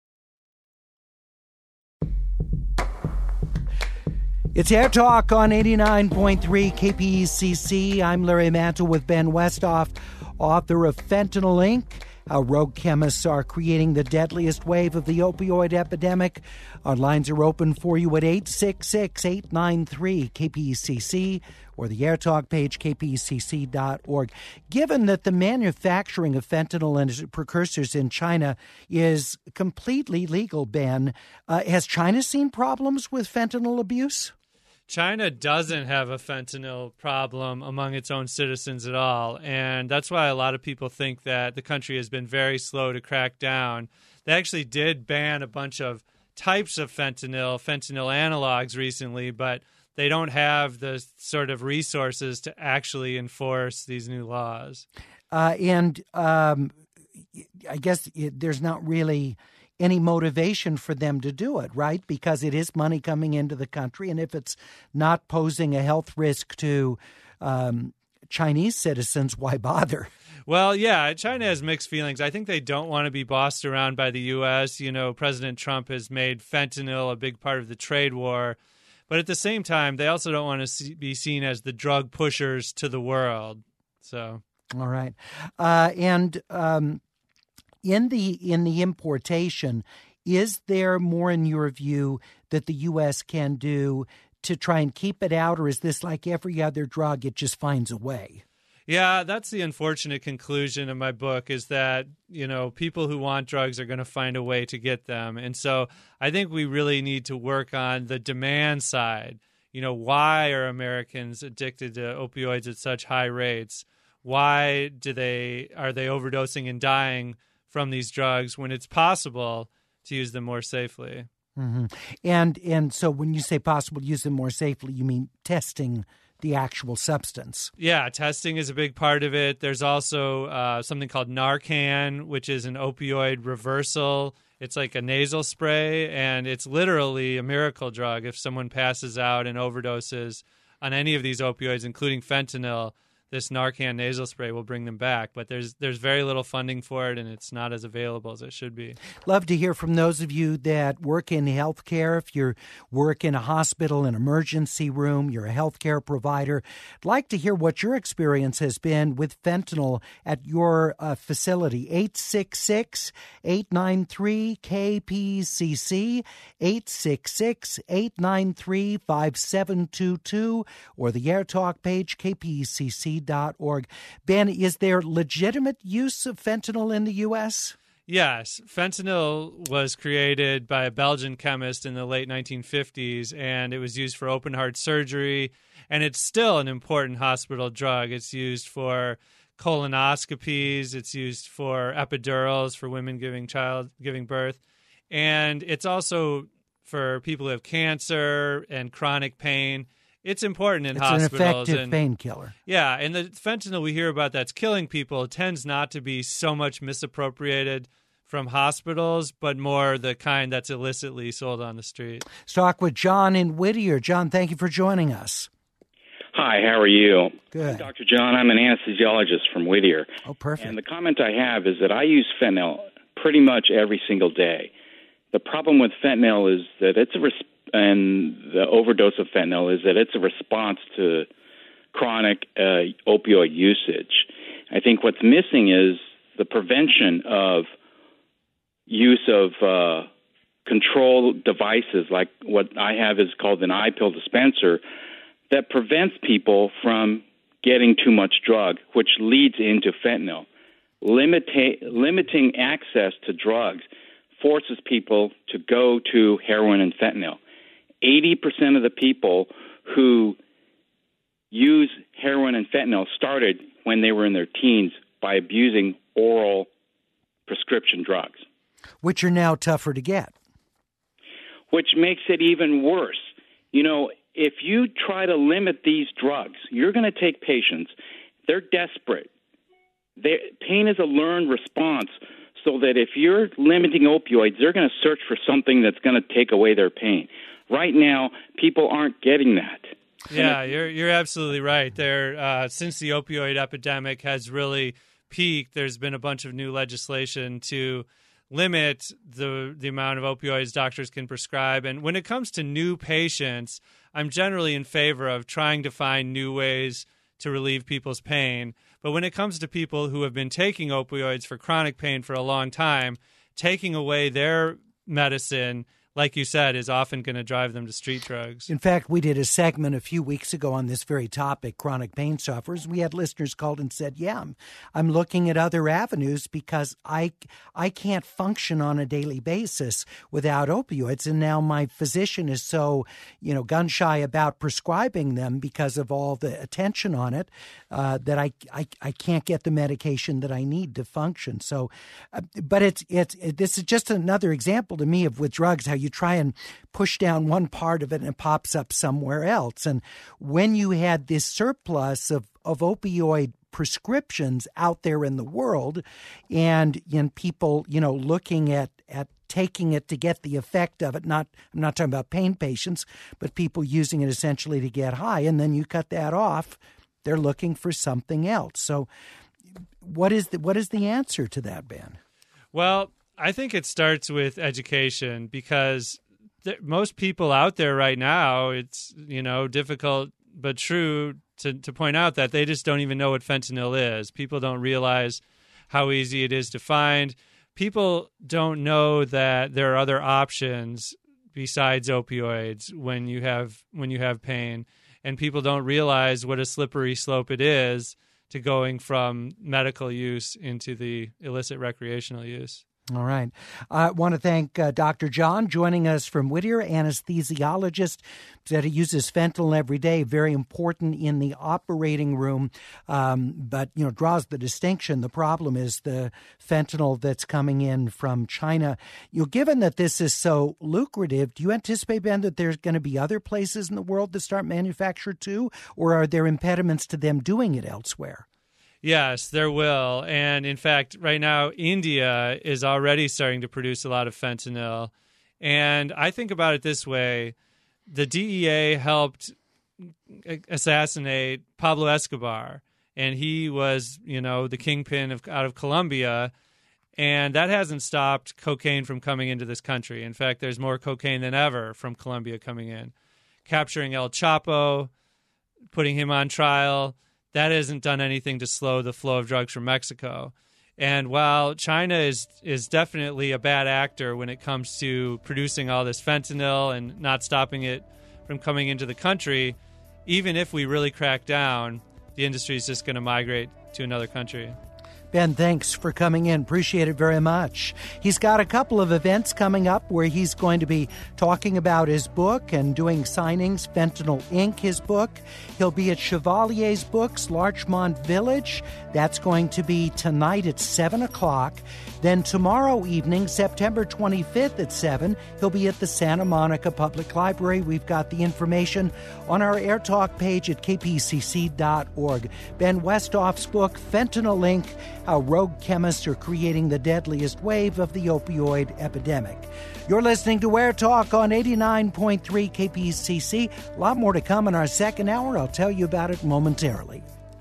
It's Air Talk on eighty-nine point three K P E C C. I'm Larry Mantle with Ben Westhoff, author of Fentanyl Incorporated, how rogue chemists are creating the deadliest wave of the opioid epidemic. Our lines are open for you at eight six six, eight nine three, K P E C C or the Air Talk page, K P E C C dot org. Given that the manufacturing of fentanyl and its precursors in China is completely legal, Ben, uh, has China seen problems with fentanyl abuse? China doesn't have a fentanyl problem among its own citizens at all, and that's why a lot of people think that the country has been very slow to crack down. They actually did ban a bunch of types of fentanyl, fentanyl analogs recently, but they don't have the sort of resources to actually enforce these new laws. Uh, and um, I guess it, there's not really any motivation for them to do it, right? Because it is money coming into the country, and if it's not posing a health risk to um, Chinese citizens, why bother? Well, yeah, China has mixed feelings. I think they don't want to be bossed around by the U S. You know, President Trump has made fentanyl a big part of the trade war. But at the same time, they also don't want to see, be seen as the drug pushers to the world. So, all right. Uh, and um, in the in the importation, is there more, in your view, that the U S can do to try and keep it out, or is this like every other drug, it just finds a way? Yeah, that's the unfortunate conclusion of my book, is that, you know, people who want drugs are going to find a way to get them. And so I think we really need to work on the demand side. You know, why are Americans addicted to opioids at such high rates? Why do they are they overdosing and dying from these drugs when it's possible to use them more safely? Mm-hmm. And and so when you say possible to use them more safely, you mean testing the actual substance? Yeah, testing is a big part of it. There's also uh, something called Narcan, which is an opioid reversal. It's like a nasal spray, and it's literally a miracle drug. If someone passes out and overdoses on any of these opioids, including fentanyl, this Narcan nasal spray will bring them back. But there's there's very little funding for it, and it's not as available as it should be. Love to hear from those of you that work in healthcare. If you work in a hospital, an emergency room, you're a healthcare provider, I'd like to hear what your experience has been with fentanyl at your uh, facility. eight six six, eight nine three, K P C C, eight six six, eight nine three, five seven two two, or the Air Talk page, K P E C C dot org. Ben, is there legitimate use of fentanyl in the U S? Yes. Fentanyl was created by a Belgian chemist in the late nineteen fifties, and it was used for open-heart surgery, and it's still an important hospital drug. It's used for colonoscopies. It's used for epidurals for women giving child giving birth, and it's also for people who have cancer and chronic pain. It's important in it's hospitals. It's an effective painkiller. Yeah, and the fentanyl we hear about that's killing people tends not to be so much misappropriated from hospitals, but more the kind that's illicitly sold on the street. Let's talk with John in Whittier. John, thank you for joining us. Hi, how are you? Good. I'm Doctor John. I'm an anesthesiologist from Whittier. Oh, perfect. And the comment I have is that I use fentanyl pretty much every single day. The problem with fentanyl is that it's a res- and the overdose of fentanyl is that it's a response to chronic uh, opioid usage. I think what's missing is the prevention of use of uh, control devices like what I have is called an iPill dispenser that prevents people from getting too much drug, which leads into fentanyl. Limita- limiting access to drugs forces people to go to heroin and fentanyl. eighty percent of the people who use heroin and fentanyl started when they were in their teens by abusing oral prescription drugs. Which are now tougher to get. Which makes it even worse. You know, if you try to limit these drugs, you're going to take patients. They're desperate. They, pain is a learned response, so that if you're limiting opioids, they're going to search for something that's going to take away their pain. Right now, people aren't getting that. Yeah, you're you're absolutely right. There, uh, since the opioid epidemic has really peaked, there's been a bunch of new legislation to limit the the amount of opioids doctors can prescribe. And when it comes to new patients, I'm generally in favor of trying to find new ways to relieve people's pain. But when it comes to people who have been taking opioids for chronic pain for a long time, taking away their medicine, like you said, is often going to drive them to street drugs. In fact, we did a segment a few weeks ago on this very topic, chronic pain sufferers. We had listeners called and said, yeah, I'm, I'm looking at other avenues because I, I can't function on a daily basis without opioids. And now my physician is so, you know, gun shy about prescribing them because of all the attention on it uh, that I, I, I can't get the medication that I need to function. So, uh, but it's, it's, it, this is just another example to me of with drugs, how you You try and push down one part of it and it pops up somewhere else. And when you had this surplus of, of opioid prescriptions out there in the world and, and people, you know, looking at, at taking it to get the effect of it, not I'm not talking about pain patients, but people using it essentially to get high. And then you cut that off, they're looking for something else. So what is the, what is the answer to that, Ben? Well, I think it starts with education because th- most people out there right now, it's, you know, difficult but true to, to point out that they just don't even know what fentanyl is. People don't realize how easy it is to find. People don't know that there are other options besides opioids when you have when you have pain. And people don't realize what a slippery slope it is to going from medical use into the illicit recreational use. All right. I want to thank uh, Doctor John joining us from Whittier, anesthesiologist that he uses fentanyl every day, very important in the operating room, um, but, you know, draws the distinction. The problem is the fentanyl that's coming in from China. You know, given that this is so lucrative, do you anticipate, Ben, that there's going to be other places in the world that start manufacture too, or are there impediments to them doing it elsewhere? Yes, there will. And in fact, right now, India is already starting to produce a lot of fentanyl. And I think about it this way. The D E A helped assassinate Pablo Escobar, and he was, you know, the kingpin of, out of Colombia. And that hasn't stopped cocaine from coming into this country. In fact, there's more cocaine than ever from Colombia coming in. Capturing El Chapo, putting him on trial, that hasn't done anything to slow the flow of drugs from Mexico. And while China is is definitely a bad actor when it comes to producing all this fentanyl and not stopping it from coming into the country, even if we really crack down, the industry is just going to migrate to another country. Ben, thanks for coming in. Appreciate it very much. He's got a couple of events coming up where he's going to be talking about his book and doing signings. Fentanyl Incorporated, his book. He'll be at Chevalier's Books, Larchmont Village. That's going to be tonight at seven o'clock. Then tomorrow evening, September twenty-fifth at seven, he'll be at the Santa Monica Public Library. We've got the information on our Air Talk page at k p c c dot org. Ben Westhoff's book, Fentanyl Incorporated, How Rogue Chemists Are Creating the Deadliest Wave of the Opioid Epidemic. You're listening to Air Talk on eighty-nine point three K P C C. A lot more to come in our second hour. I'll tell you about it momentarily.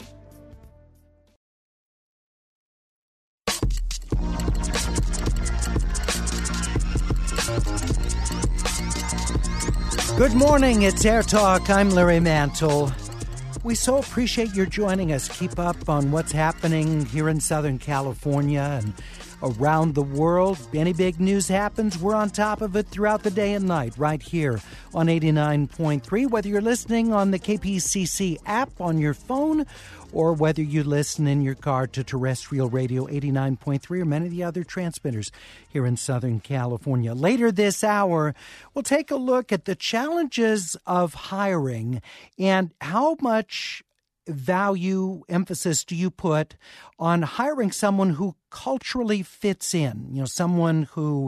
Good morning, it's Air Talk. I'm Larry Mantle. We so appreciate your joining us. Keep up on what's happening here in Southern California and around the world. Any big news happens, we're on top of it throughout the day and night right here on eighty-nine point three, whether you're listening on the K P C C app on your phone or whether you listen in your car to terrestrial radio eighty-nine point three or many of the other transmitters here in Southern California. Later this hour, we'll take a look at the challenges of hiring and how much value, emphasis do you put on hiring someone who culturally fits in, you know, someone who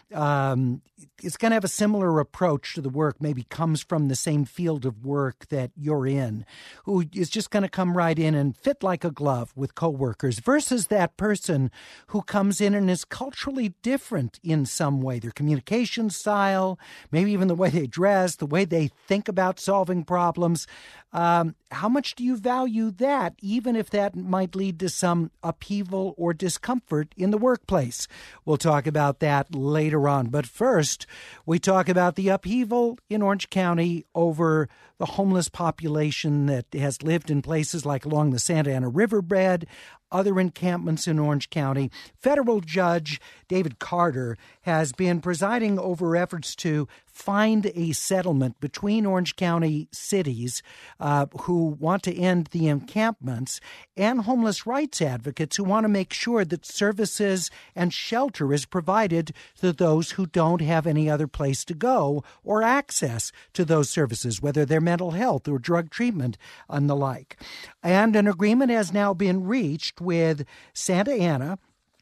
um, is going to have a similar approach to the work, maybe comes from the same field of work that you're in, who is just going to come right in and fit like a glove with coworkers, versus that person who comes in and is culturally different in some way, their communication style, maybe even the way they dress, the way they think about solving problems. Um, how much do you value that, even if that might lead to some upheaval or discomfort in the workplace? We'll talk about that later on. But first, we talk about the upheaval in Orange County over the homeless population that has lived in places like along the Santa Ana Riverbed, other encampments in Orange County. Federal Judge David Carter has been presiding over efforts to find a settlement between Orange County cities uh, who want to end the encampments and homeless rights advocates who want to make sure that services and shelter is provided to those who don't have any other place to go or access to those services, whether they're mental health or drug treatment and the like. And an agreement has now been reached with Santa Ana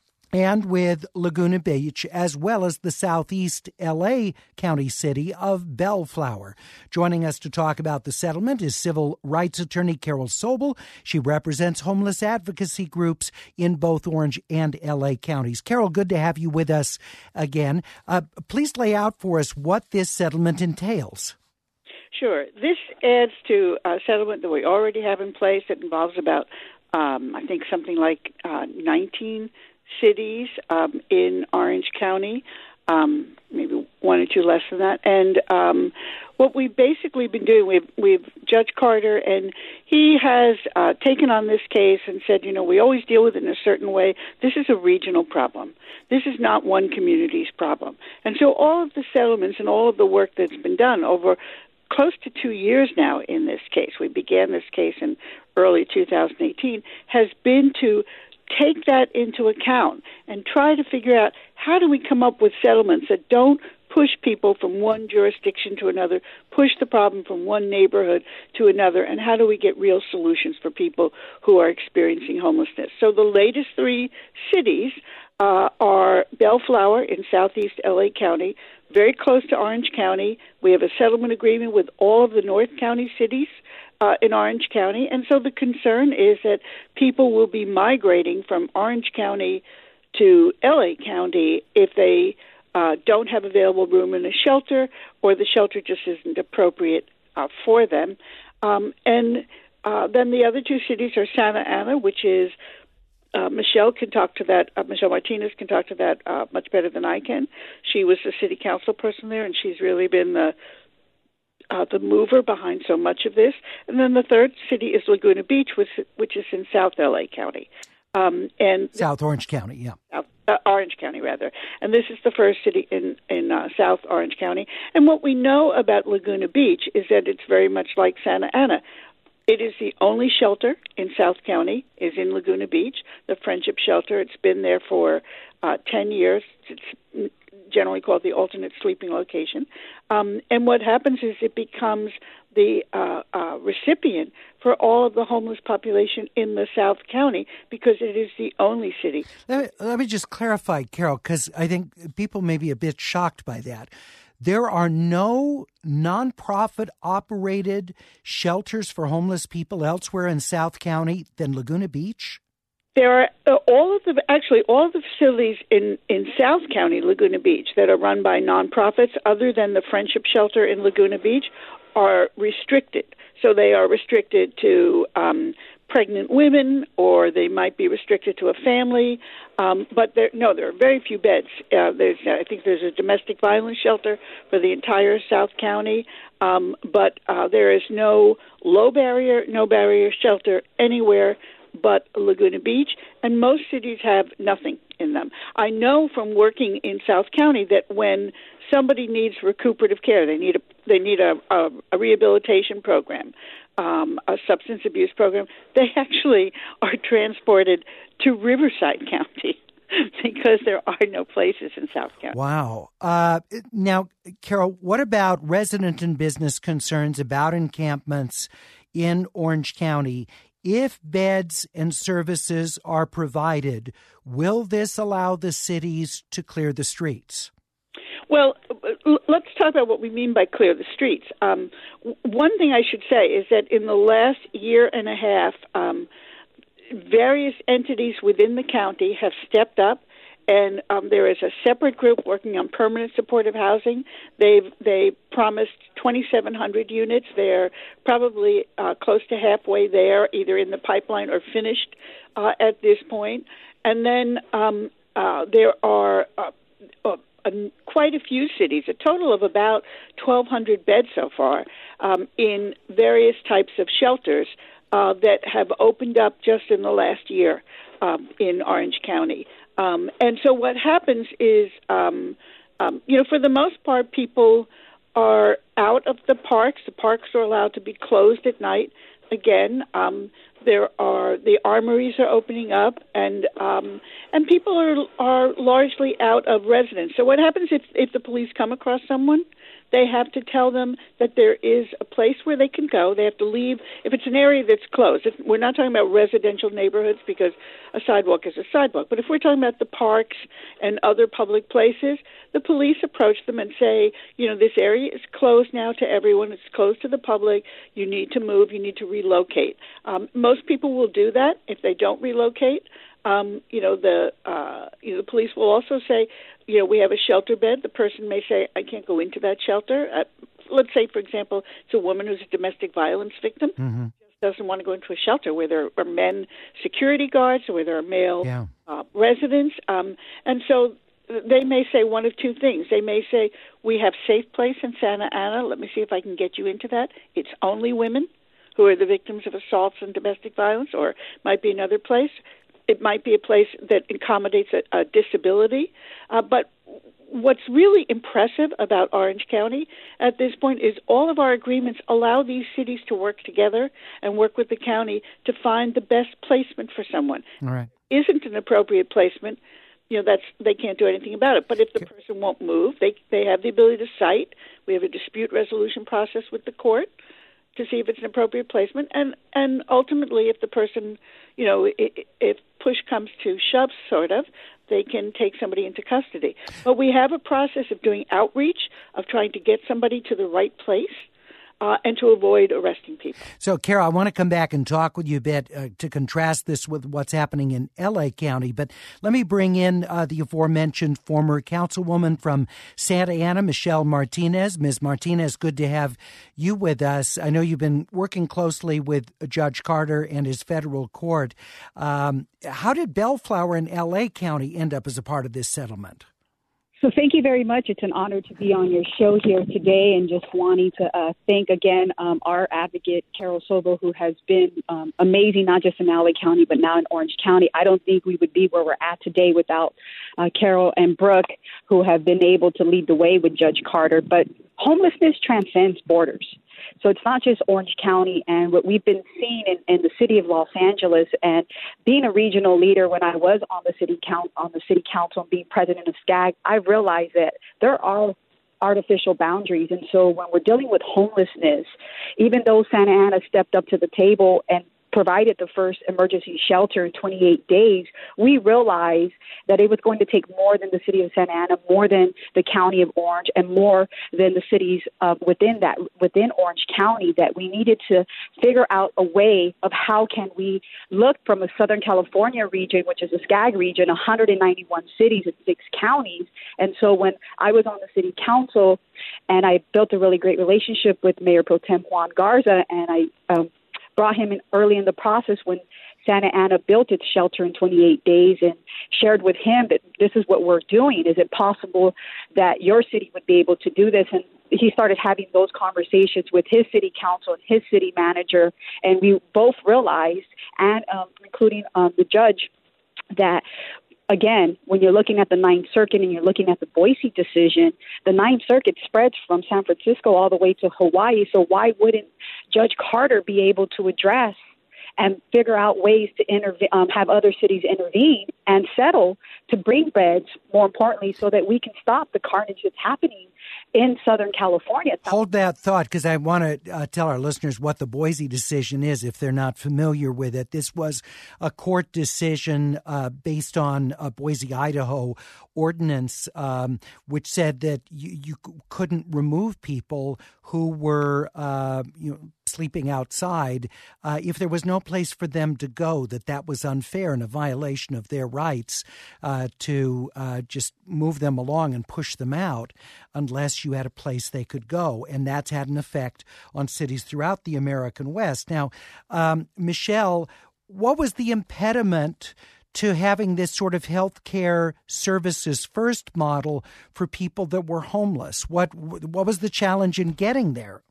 and with Laguna Beach, as well as the southeast L A County city of Bellflower. Joining us to talk about the settlement is civil rights attorney Carol Sobel. She represents homeless advocacy groups in both Orange and L A counties. Carol, good to have you with us again. Uh, please lay out for us what this settlement entails. Sure. This adds to a settlement that we already have in place that involves about, um, I think, something like uh, nineteen cities um, in Orange County, um, maybe one or two less than that. And um, what we've basically been doing, we've, we've Judge Carter, and he has uh, taken on this case and said, you know, we always deal with it in a certain way. This is a regional problem. This is not one community's problem. And so all of the settlements and all of the work that's been done over close to two years now in this case, we began this case in early two thousand eighteen, has been to take that into account and try to figure out how do we come up with settlements that don't push people from one jurisdiction to another, push the problem from one neighborhood to another, and how do we get real solutions for people who are experiencing homelessness. So the latest three cities uh, are Bellflower in southeast L A County, very close to Orange County. We have a settlement agreement with all of the North County cities Uh, in Orange County, and so the concern is that people will be migrating from Orange County to L A County if they uh, don't have available room in a shelter, or the shelter just isn't appropriate uh, for them. Um, and uh, then the other two cities are Santa Ana, which is Uh, Michelle can talk to that. Uh, Michelle Martinez can talk to that uh, much better than I can. She was the city council person there, and she's really been the Uh, the mover behind so much of this. And then the third city is Laguna Beach, which, which is in South L A County. Um, and South Orange County, yeah. South, uh, Orange County, rather. And this is the first city in, in uh, South Orange County. And what we know about Laguna Beach is that it's very much like Santa Ana. It is the only shelter in South County, is in Laguna Beach, the Friendship Shelter. It's been there for uh, ten years. It's generally called the alternate sleeping location. Um, and what happens is it becomes the uh, uh, recipient for all of the homeless population in the South County because it is the only city. Let me, let me just clarify, Carol, because I think people may be a bit shocked by that. There are no nonprofit-operated shelters for homeless people elsewhere in South County than Laguna Beach? There are uh, all of the actually all of the facilities in, in South County, Laguna Beach, that are run by nonprofits, other than the Friendship Shelter in Laguna Beach, are restricted. So they are restricted to um, pregnant women, or they might be restricted to a family. Um, but there, no, there are very few beds. Uh, there's, I think, there's a domestic violence shelter for the entire South County. Um, but uh, there is no low barrier, no barrier shelter anywhere but Laguna Beach, and most cities have nothing in them. I know from working in South County that when somebody needs recuperative care, they need a they need a, a, a rehabilitation program, um, a substance abuse program, they actually are transported to Riverside County because there are no places in South County. Wow. Uh, now, Carol, what about resident and business concerns about encampments in Orange County? If beds and services are provided, will this allow the cities to clear the streets? Well, let's talk about what we mean by clear the streets. Um, one thing I should say is that in the last year and a half, um, various entities within the county have stepped up, and um, there is a separate group working on permanent supportive housing. They've they promised twenty-seven hundred units. They're probably uh, close to halfway there, either in the pipeline or finished uh, at this point. And then um, uh, there are uh, uh, a, quite a few cities, a total of about twelve hundred beds so far, um, in various types of shelters uh, that have opened up just in the last year um, in Orange County. Um, and so what happens is, um, um, you know, for the most part, people are out of the parks. The parks are allowed to be closed at night. Again, um, there are the armories are opening up, and um, and people are are largely out of residence. So what happens if if the police come across someone? They have to tell them that there is a place where they can go. They have to leave. If it's an area that's closed, if, we're not talking about residential neighborhoods because a sidewalk is a sidewalk. But if we're talking about the parks and other public places, the police approach them and say, you know, this area is closed now to everyone. It's closed to the public. You need to move. You need to relocate. Um, most people will do that. If they don't relocate, Um, you know, the uh, you know, the police will also say, you know, we have a shelter bed. The person may say, I can't go into that shelter. Uh, let's say, for example, it's a woman who's a domestic violence victim, mm-hmm. doesn't want to go into a shelter where there are men security guards or where there are male yeah. uh, residents. Um, and so they may say one of two things. They may say, we have Safe Place in Santa Ana. Let me see if I can get you into that. It's only women who are the victims of assaults and domestic violence, or it might be another place. It might be a place that accommodates a, a disability. Uh, but what's really impressive about Orange County at this point is all of our agreements allow these cities to work together and work with the county to find the best placement for someone. All right. Isn't an appropriate placement, you know, that's they can't do anything about it. But if the person won't move, they they have the ability to cite. We have a dispute resolution process with the court to see if it's an appropriate placement, and and ultimately, if the person, you know, if, if push comes to shove, sort of, they can take somebody into custody. But we have a process of doing outreach, of trying to get somebody to the right place, uh, and to avoid arresting people. So, Carol, I want to come back and talk with you a bit uh, to contrast this with what's happening in L A County. But let me bring in uh, the aforementioned former councilwoman from Santa Ana, Michelle Martinez. Miz Martinez, good to have you with us. I know you've been working closely with Judge Carter and his federal court. Um, how did Bellflower in L A County end up as a part of this settlement? So thank you very much. It's an honor to be on your show here today, and just wanting to uh, thank again um, our advocate, Carol Sobel, who has been um, amazing, not just in L A County, but now in Orange County. I don't think we would be where we're at today without uh, Carol and Brooke, who have been able to lead the way with Judge Carter. But homelessness transcends borders. So it's not just Orange County, and what we've been seeing in, in the city of Los Angeles, and being a regional leader when I was on the city count on the city council and being president of SCAG, I realized that there are artificial boundaries. And so when we're dealing with homelessness, even though Santa Ana stepped up to the table and provided the first emergency shelter in twenty-eight days, we realized that it was going to take more than the city of Santa Ana, more than the county of Orange, and more than the cities uh, within that, within Orange County, that we needed to figure out a way of how can we look from a Southern California region, which is a SCAG region, one hundred ninety-one cities and six counties. And so when I was on the city council, and I built a really great relationship with Mayor Pro Tem Juan Garza, and I um, brought him in early in the process when Santa Ana built its shelter in twenty-eight days, and shared with him that this is what we're doing. Is it possible that your city would be able to do this? And he started having those conversations with his city council and his city manager, and we both realized, and um, including um, the judge, that again, when you're looking at the Ninth Circuit and you're looking at the Boise decision, the Ninth Circuit spreads from San Francisco all the way to Hawaii. So why wouldn't Judge Carter be able to address and figure out ways to intervene, um, have other cities intervene and settle to bring beds, more importantly, so that we can stop the carnage that's happening in Southern California? Hold that thought, because I want to uh, tell our listeners what the Boise decision is if they're not familiar with it. This was a court decision uh, based on a Boise, Idaho ordinance, um, which said that you, you couldn't remove people who were uh, you know, sleeping outside uh, if there was no place for them to go, that that was unfair and a violation of their rights uh, to uh, just move them along and push them out unless you had a place they could go. And that's had an effect on cities throughout the American West. Now, um, Michelle, what was the impediment to having this sort of health care services first model for people that were homeless? What what was the challenge in getting there?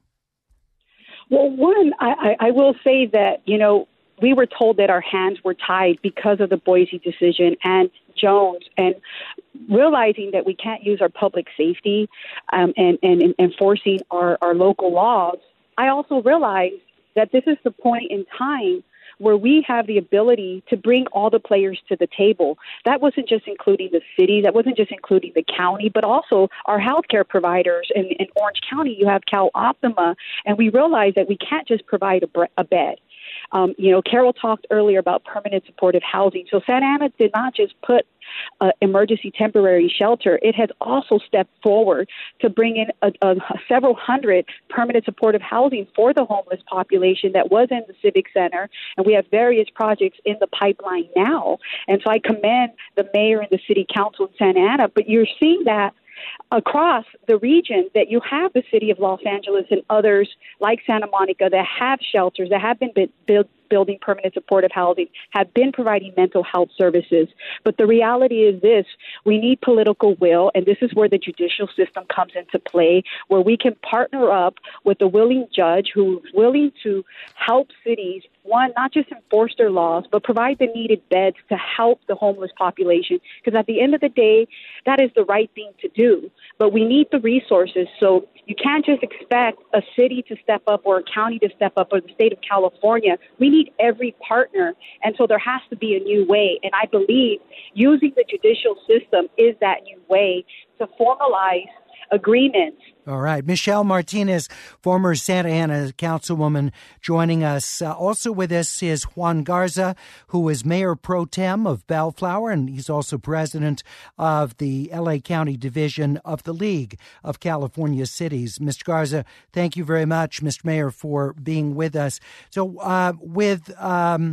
Well, one, I, I will say that, you know, we were told that our hands were tied because of the Boise decision and Jones, and realizing that we can't use our public safety um, and, and, and enforcing our, our local laws. I also realized that this is the point in time where we have the ability to bring all the players to the table. That wasn't just including the city, that wasn't just including the county, but also our healthcare providers. In, in Orange County, you have Cal Optima, and we realized that we can't just provide a, a bed. Um, you know, Carol talked earlier about permanent supportive housing. So Santa Ana did not just put uh, emergency temporary shelter. It has also stepped forward to bring in a, a, several hundred permanent supportive housing for the homeless population that was in the Civic Center. And we have various projects in the pipeline now. And so I commend the mayor and the city council in Santa Ana. But you're seeing that across the region, that you have the city of Los Angeles and others like Santa Monica that have shelters, that have been built, building permanent supportive housing, have been providing mental health services. But the reality is this: we need political will, and this is where the judicial system comes into play, where we can partner up with a willing judge who's willing to help cities, one, not just enforce their laws, but provide the needed beds to help the homeless population. Because at the end of the day, that is the right thing to do. But we need the resources. So you can't just expect a city to step up or a county to step up or the state of California. We need every partner. And so there has to be a new way. And I believe using the judicial system is that new way to formalize agreements. All right. Michelle Martinez, former Santa Ana councilwoman, joining us. Uh, also with us is Juan Garza, who is mayor pro tem of Bellflower, and he's also president of the L A County Division of the League of California Cities. Mister Garza, thank you very much, Mister Mayor, for being with us. So uh, with um,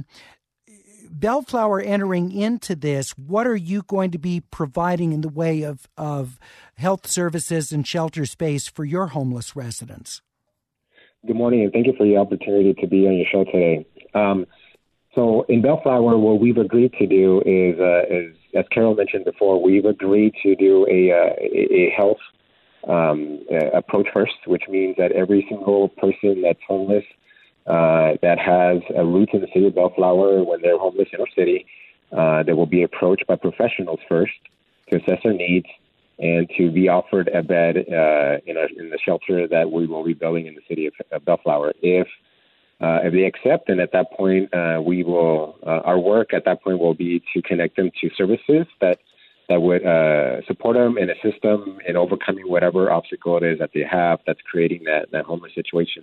Bellflower entering into this, what are you going to be providing in the way of, of health services and shelter space for your homeless residents? Good morning, and thank you for the opportunity to be on your show today. Um, so in Bellflower, what we've agreed to do is, uh, is, as Carol mentioned before, we've agreed to do a, uh, a health um, approach first, which means that every single person that's homeless Uh, that has a root in the city of Bellflower, when they're homeless in our city, uh, they will be approached by professionals first to assess their needs and to be offered a bed uh, in, a, in the shelter that we will be building in the city of, of Bellflower. If uh, if they accept, and at that point, uh, we will uh, our work at that point will be to connect them to services that that would uh, support them and assist them in overcoming whatever obstacle it is that they have that's creating that, that homeless situation.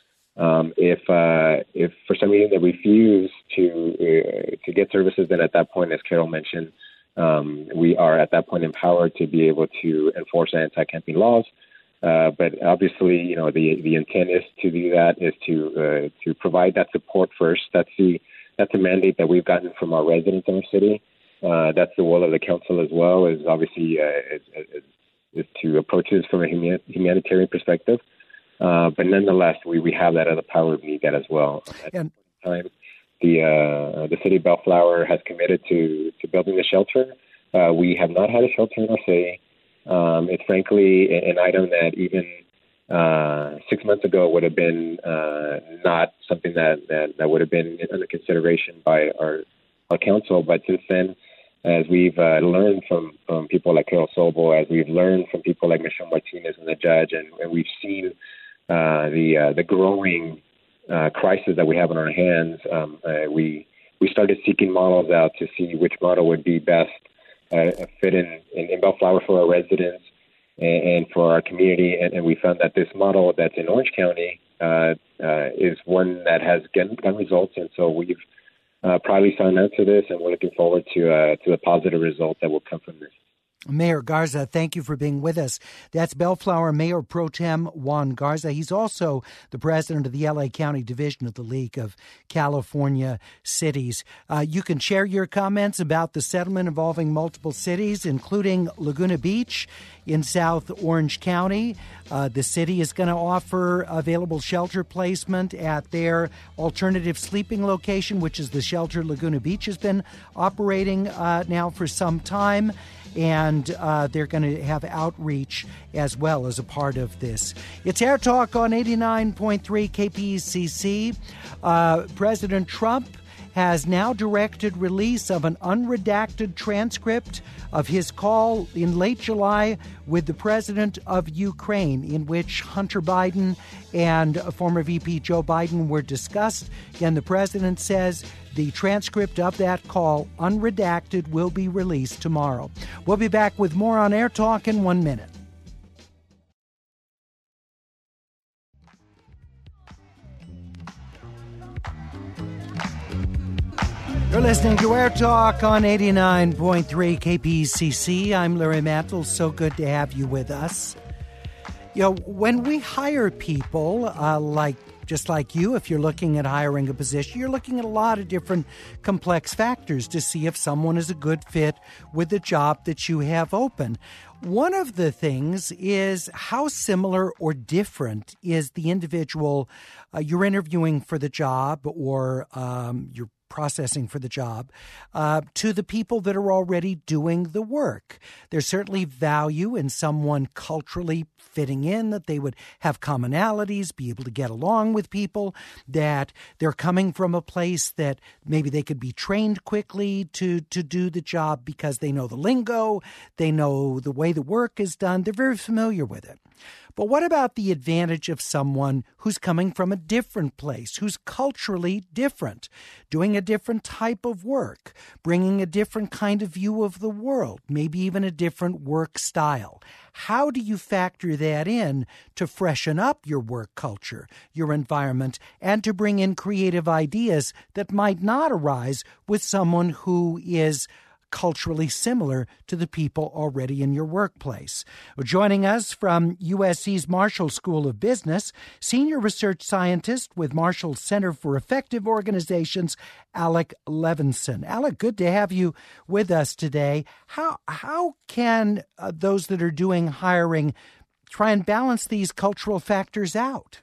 Um, if uh, if for some reason they refuse to uh, to get services, then at that point, as Carol mentioned, um, we are at that point empowered to be able to enforce anti-camping laws. Uh, but obviously, you know, the the intent is to do that is to uh, to provide that support first. That's the that's a mandate that we've gotten from our residents in our city. Uh, that's the will of the council as well. Is obviously uh, is, is, is to approach this from a human, humanitarian perspective. Uh, but nonetheless, we, we have that other power of need that as well. At and, the time, the uh, the city of Bellflower has committed to, to building the shelter. Uh, we have not had a shelter in our city. Um, it's frankly an item that even uh, six months ago would have been uh, not something that, that, that would have been under consideration by our, our council. But since then, as we've uh, learned from, from people like Carol Sobel, as we've learned from people like Michelle Martinez and the judge, and, and we've seen uh, the uh, the growing uh, crisis that we have on our hands, um, uh, we we started seeking models out to see which model would be best uh, fit in, in, in Bellflower for our residents and, and for our community. And, and we found that this model that's in Orange County uh, uh, is one that has gotten, gotten results. And so we've uh, proudly signed up to this, and we're looking forward to uh, to the positive results that will come from this. Mayor Garza, thank you for being with us. That's Bellflower Mayor Pro Tem Juan Garza. He's also the president of the L A County Division of the League of California Cities. Uh, you can share your comments about the settlement involving multiple cities, including Laguna Beach in South Orange County. Uh, the city is going to offer available shelter placement at their alternative sleeping location, which is the shelter Laguna Beach has been operating uh, now for some time. And uh, they're going to have outreach as well as a part of this. It's Air Talk on eighty-nine point three K P C C. Uh, President Trump has now directed release of an unredacted transcript of his call in late July with the president of Ukraine, in which Hunter Biden and former V P Joe Biden were discussed. Again, the president says the transcript of that call, unredacted, will be released tomorrow. We'll be back with more on Air Talk in one minute. You're listening to Air Talk on eighty-nine point three K P C C. I'm Larry Mantle. So good to have you with us. You know, when we hire people, uh, like just like you, if you're looking at hiring a position, you're looking at a lot of different complex factors to see if someone is a good fit with the job that you have open. One of the things is how similar or different is the individual uh, you're interviewing for the job or um, you're processing for the job uh, to the people that are already doing the work. There's certainly value in someone culturally fitting in, that they would have commonalities, be able to get along with people, that they're coming from a place that maybe they could be trained quickly to, to do the job because they know the lingo, they know the way the work is done, they're very familiar with it. But what about the advantage of someone who's coming from a different place, who's culturally different, doing a different type of work, bringing a different kind of view of the world, maybe even a different work style? How do you factor that in to freshen up your work culture, your environment, and to bring in creative ideas that might not arise with someone who is culturally similar to the people already in your workplace? Joining us from U S C's Marshall School of Business, Senior Research Scientist with Marshall Center for Effective Organizations, Alec Levinson. Alec, good to have you with us today. How, how can uh, those that are doing hiring try and balance these cultural factors out?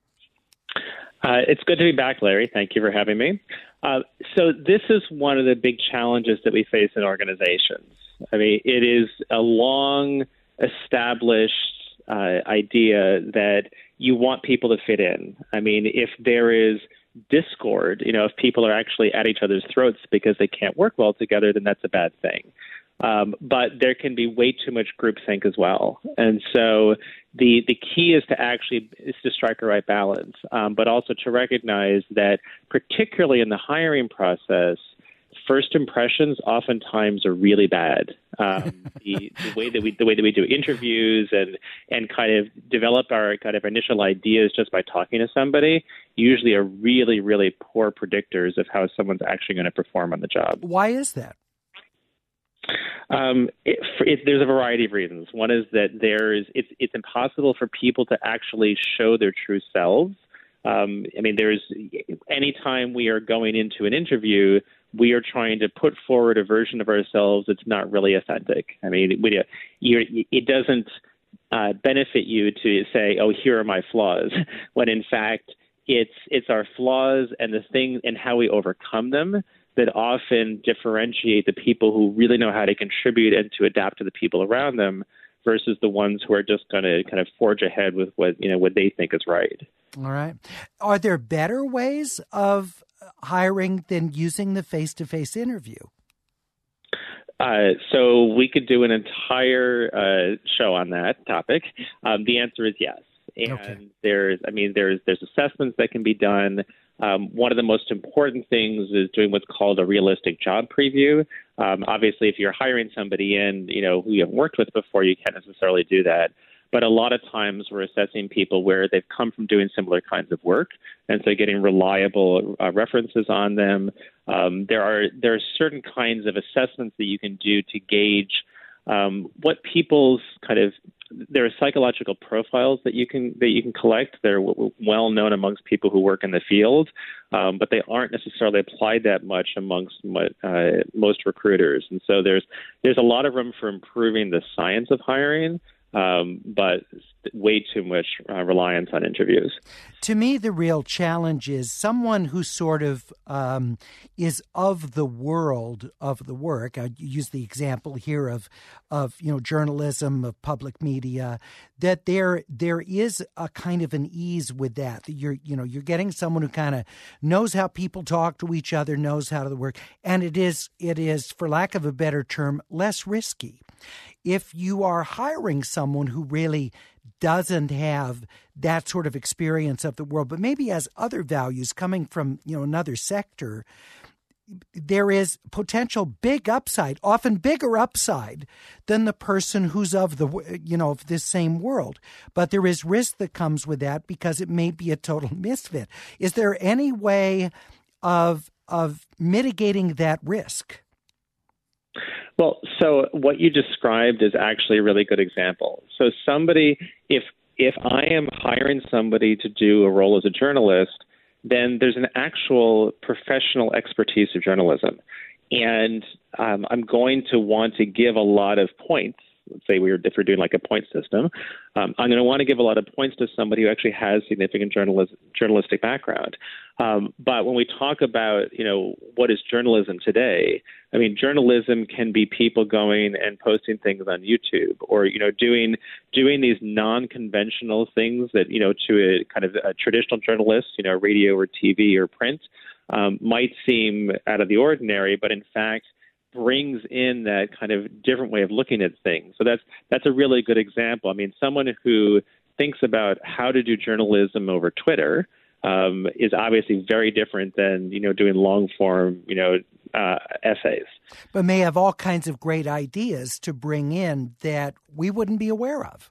Uh, it's good to be back, Larry. Thank you for having me. Uh, so this is one of the big challenges that we face in organizations. I mean, it is a long established uh, idea that you want people to fit in. I mean, if there is discord, you know, if people are actually at each other's throats because they can't work well together, then that's a bad thing. Um, but there can be way too much groupthink as well. And so the the key is to actually is to strike a right balance, um, but also to recognize that particularly in the hiring process, first impressions oftentimes are really bad. Um, the, the way that we the way that we do interviews and and kind of develop our kind of initial ideas just by talking to somebody usually are really, really poor predictors of how someone's actually going to perform on the job. Why is that? Um, it, it, there's a variety of reasons. One is that there's it's it's impossible for people to actually show their true selves. Um, I mean, there's anytime we are going into an interview, we are trying to put forward a version of ourselves that's not really authentic. I mean, we, you're, it doesn't uh, benefit you to say, "Oh, here are my flaws," when in fact it's it's our flaws and the thing and how we overcome them that often differentiate the people who really know how to contribute and to adapt to the people around them versus the ones who are just going to kind of forge ahead with what, you know, what they think is right. All right. Are there better ways of hiring than using the face-to-face interview? Uh, so we could do an entire uh, show on that topic. Um, the answer is yes. And okay. there's, I mean, there's there's assessments that can be done. Um, one of the most important things is doing what's called a realistic job preview. Um, obviously, if you're hiring somebody in, you know, who you haven't worked with before, you can't necessarily do that. But a lot of times we're assessing people where they've come from doing similar kinds of work, and so getting reliable uh, references on them. Um, there are there are certain kinds of assessments that you can do to gauge um, what people's kind of there are psychological profiles that you can that you can collect. They're w- well known amongst people who work in the field, um, but they aren't necessarily applied that much amongst uh, most recruiters. And so there's there's a lot of room for improving the science of hiring. Um, but way too much uh, reliance on interviews. To me, the real challenge is someone who sort of um, is of the world of the work. I use the example here of, of you know, journalism, of public media. That there there is a kind of an ease with that. That you're you know you're getting someone who kind of knows how people talk to each other, knows how to work, and it is it is, for lack of a better term, less risky. If you are hiring someone who really doesn't have that sort of experience of the world, but maybe has other values coming from, you know, another sector, there is potential big upside, often bigger upside than the person who's of the, you know, of this same world. But there is risk that comes with that because it may be a total misfit. Is there any way of of mitigating that risk? Well, so what you described is actually a really good example. So somebody, if if I am hiring somebody to do a role as a journalist, then there's an actual professional expertise of journalism. And um, I'm going to want to give a lot of points. Let's say we were, if we're doing like a point system, um, I'm going to want to give a lot of points to somebody who actually has significant journalist, journalistic background. Um, but when we talk about, you know, what is journalism today, I mean, journalism can be people going and posting things on YouTube or, you know, doing doing these non-conventional things that, you know, to a kind of a traditional journalist, you know, radio or T V or print, um, might seem out of the ordinary, but in fact, brings in that kind of different way of looking at things. So that's that's a really good example. I mean, someone who thinks about how to do journalism over Twitter um, is obviously very different than, you know, doing long form, you know, uh, essays. But may have all kinds of great ideas to bring in that we wouldn't be aware of.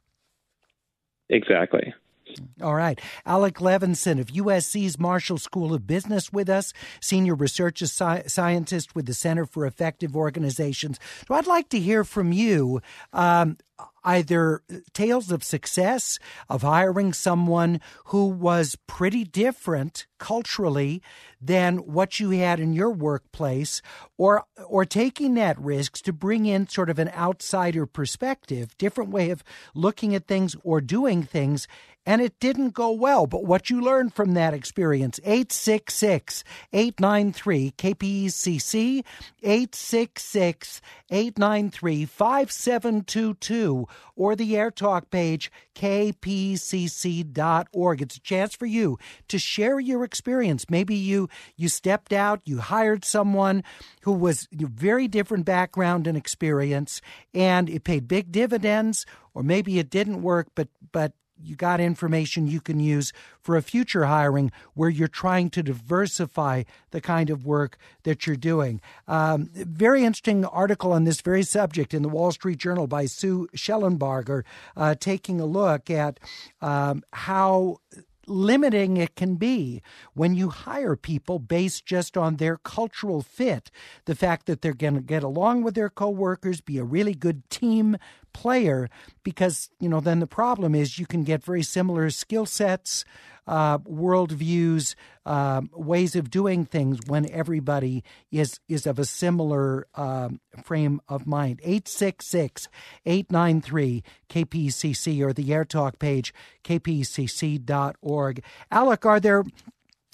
Exactly. All right. Alec Levinson of U S C's Marshall School of Business with us, senior research sci- scientist with the Center for Effective Organizations. So I'd like to hear from you um, either tales of success of hiring someone who was pretty different culturally than what you had in your workplace, or or taking that risk to bring in sort of an outsider perspective, different way of looking at things or doing things, and it didn't go well. But what you learned from that experience, eight six six, eight nine three, K P E C C, eight six six, eight nine three, five seven two two, or the AirTalk page, K P C C dot org. It's a chance for you to share your experience. Maybe you you stepped out, you hired someone who was very different background and experience, and it paid big dividends, or maybe it didn't work, but but you got information you can use for a future hiring where you're trying to diversify the kind of work that you're doing. Um, very interesting article on this very subject in the Wall Street Journal by Sue Schellenbarger, uh, taking a look at um, how limiting it can be when you hire people based just on their cultural fit. The fact that they're going to get along with their coworkers, be a really good team player, because, you know, then the problem is you can get very similar skill sets, uh, worldviews, uh, ways of doing things when everybody is is of a similar um, frame of mind. eight six six, eight nine three, K P C C or the AirTalk page, K P C C dot org. Alec, are there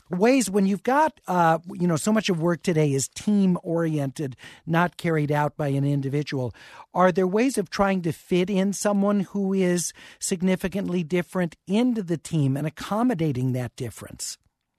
ways when you've got, uh, you know, so much of work today is team-oriented, not carried out by an individual. Are there ways of trying to fit in someone who is significantly different into the team and accommodating that difference?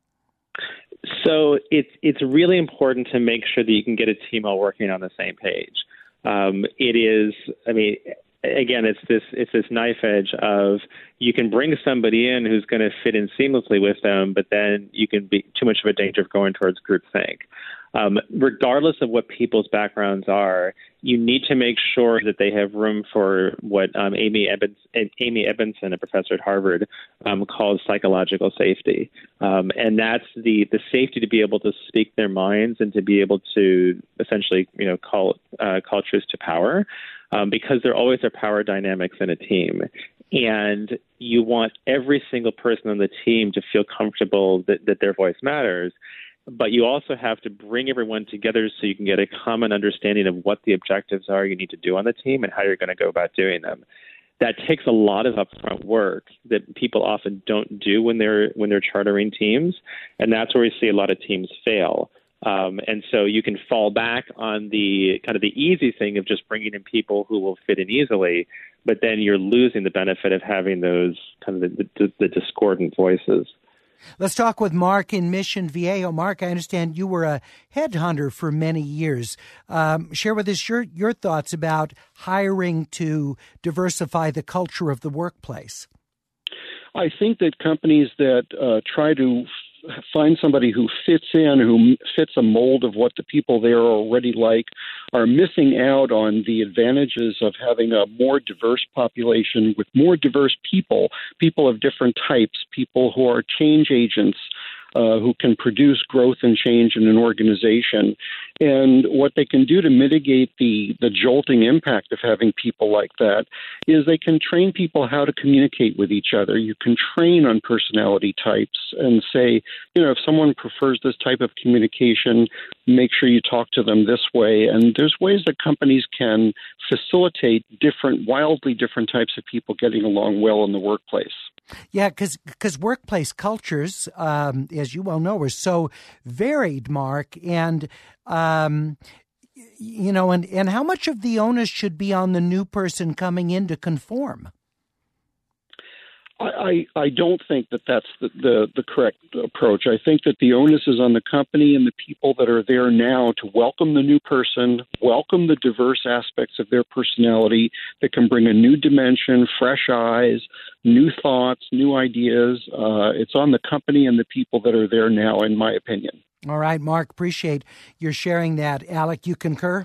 So it's it's really important to make sure that you can get a team all working on the same page. Um, it is, I mean, again, it's this it's this knife edge of you can bring somebody in who's going to fit in seamlessly with them, but then you can be too much of a danger of going towards groupthink. Um, regardless of what people's backgrounds are, you need to make sure that they have room for what um, Amy Ebbins, Amy Ebbinson, a professor at Harvard, um, calls psychological safety. Um, and that's the, the safety to be able to speak their minds and to be able to essentially, you know, call uh, call truth to power, um, because there always are power dynamics in a team. And you want every single person on the team to feel comfortable that, that their voice matters. But you also have to bring everyone together so you can get a common understanding of what the objectives are you need to do on the team and how you're going to go about doing them. That takes a lot of upfront work that people often don't do when they're when they're chartering teams, and that's where we see a lot of teams fail. Um, and so you can fall back on the kind of the easy thing of just bringing in people who will fit in easily, but then you're losing the benefit of having those kind of the, the, the discordant voices. Let's talk with Mark in Mission Viejo. Mark, I understand you were a headhunter for many years. Um, share with us your, your thoughts about hiring to diversify the culture of the workplace. I think that companies that uh, try to f- find somebody who fits in, who fits a mold of what the people there already like, are missing out on the advantages of having a more diverse population with more diverse people, people of different types, people who are change agents, uh, who can produce growth and change in an organization. And what they can do to mitigate the, the jolting impact of having people like that is they can train people how to communicate with each other. You can train on personality types and say, you know, if someone prefers this type of communication, make sure you talk to them this way. And there's ways that companies can facilitate different, wildly different types of people getting along well in the workplace. Yeah, because because workplace cultures, um, as you well know, are so varied, Mark. And, um, you know, and, and how much of the onus should be on the new person coming in to conform? I, I don't think that that's the, the, the correct approach. I think that the onus is on the company and the people that are there now to welcome the new person, welcome the diverse aspects of their personality that can bring a new dimension, fresh eyes, new thoughts, new ideas. Uh, it's on the company and the people that are there now, in my opinion. All right, Mark, appreciate your sharing that. Alec, you concur?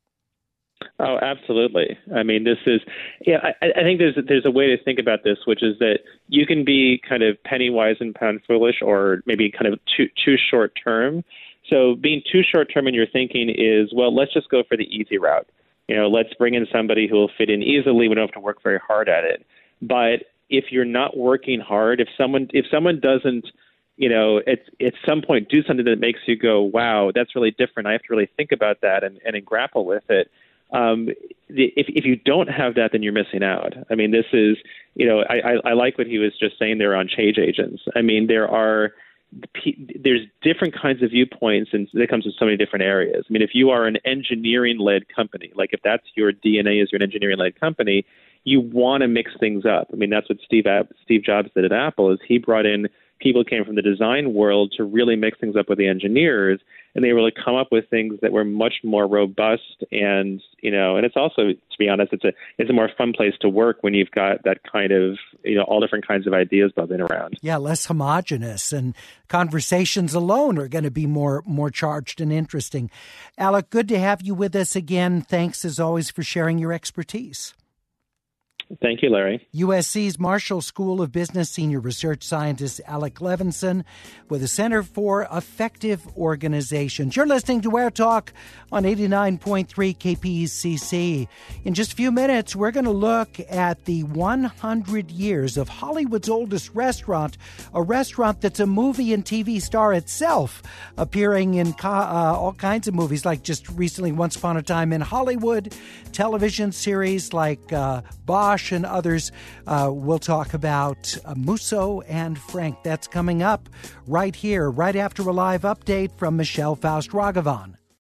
Oh, absolutely. I mean, this is, yeah, I, I think there's there's a way to think about this, which is that you can be kind of penny wise and pound foolish, or maybe kind of too too short term. So being too short term in your thinking is, well, let's just go for the easy route. You know, let's bring in somebody who will fit in easily. We don't have to work very hard at it. But if you're not working hard, if someone if someone doesn't, you know, at at some point do something that makes you go, wow, that's really different. I have to really think about that and, and grapple with it. Um, if if you don't have that, then you're missing out. I mean, this is, you know, I, I, I like what he was just saying there on change agents. I mean, there are, there's different kinds of viewpoints, and that comes in so many different areas. I mean, if you are an engineering-led company, like if that's your D N A is you're an engineering-led company, you want to mix things up. I mean, that's what Steve Steve Jobs did at Apple, is he brought in people who came from the design world to really mix things up with the engineers, and they really come up with things that were much more robust. And, you know, and it's also, to be honest, it's a it's a more fun place to work when you've got that kind of, you know, all different kinds of ideas buzzing around. Yeah, less homogenous, and conversations alone are going to be more more charged and interesting. Alec, good to have you with us again. Thanks, as always, for sharing your expertise. Thank you, Larry. U S C's Marshall School of Business Senior Research Scientist Alec Levinson with the Center for Effective Organizations. You're listening to Air Talk on eighty-nine point three K P C C. In just a few minutes, we're going to look at the one hundred years of Hollywood's oldest restaurant, a restaurant that's a movie and T V star itself, appearing in co- uh, all kinds of movies, like just recently Once Upon a Time in Hollywood, television series like uh, Bosch, Bosch and others. Uh, we'll talk about uh, Musso and Frank. That's coming up right here, right after a live update from Michelle Faust-Ragavan.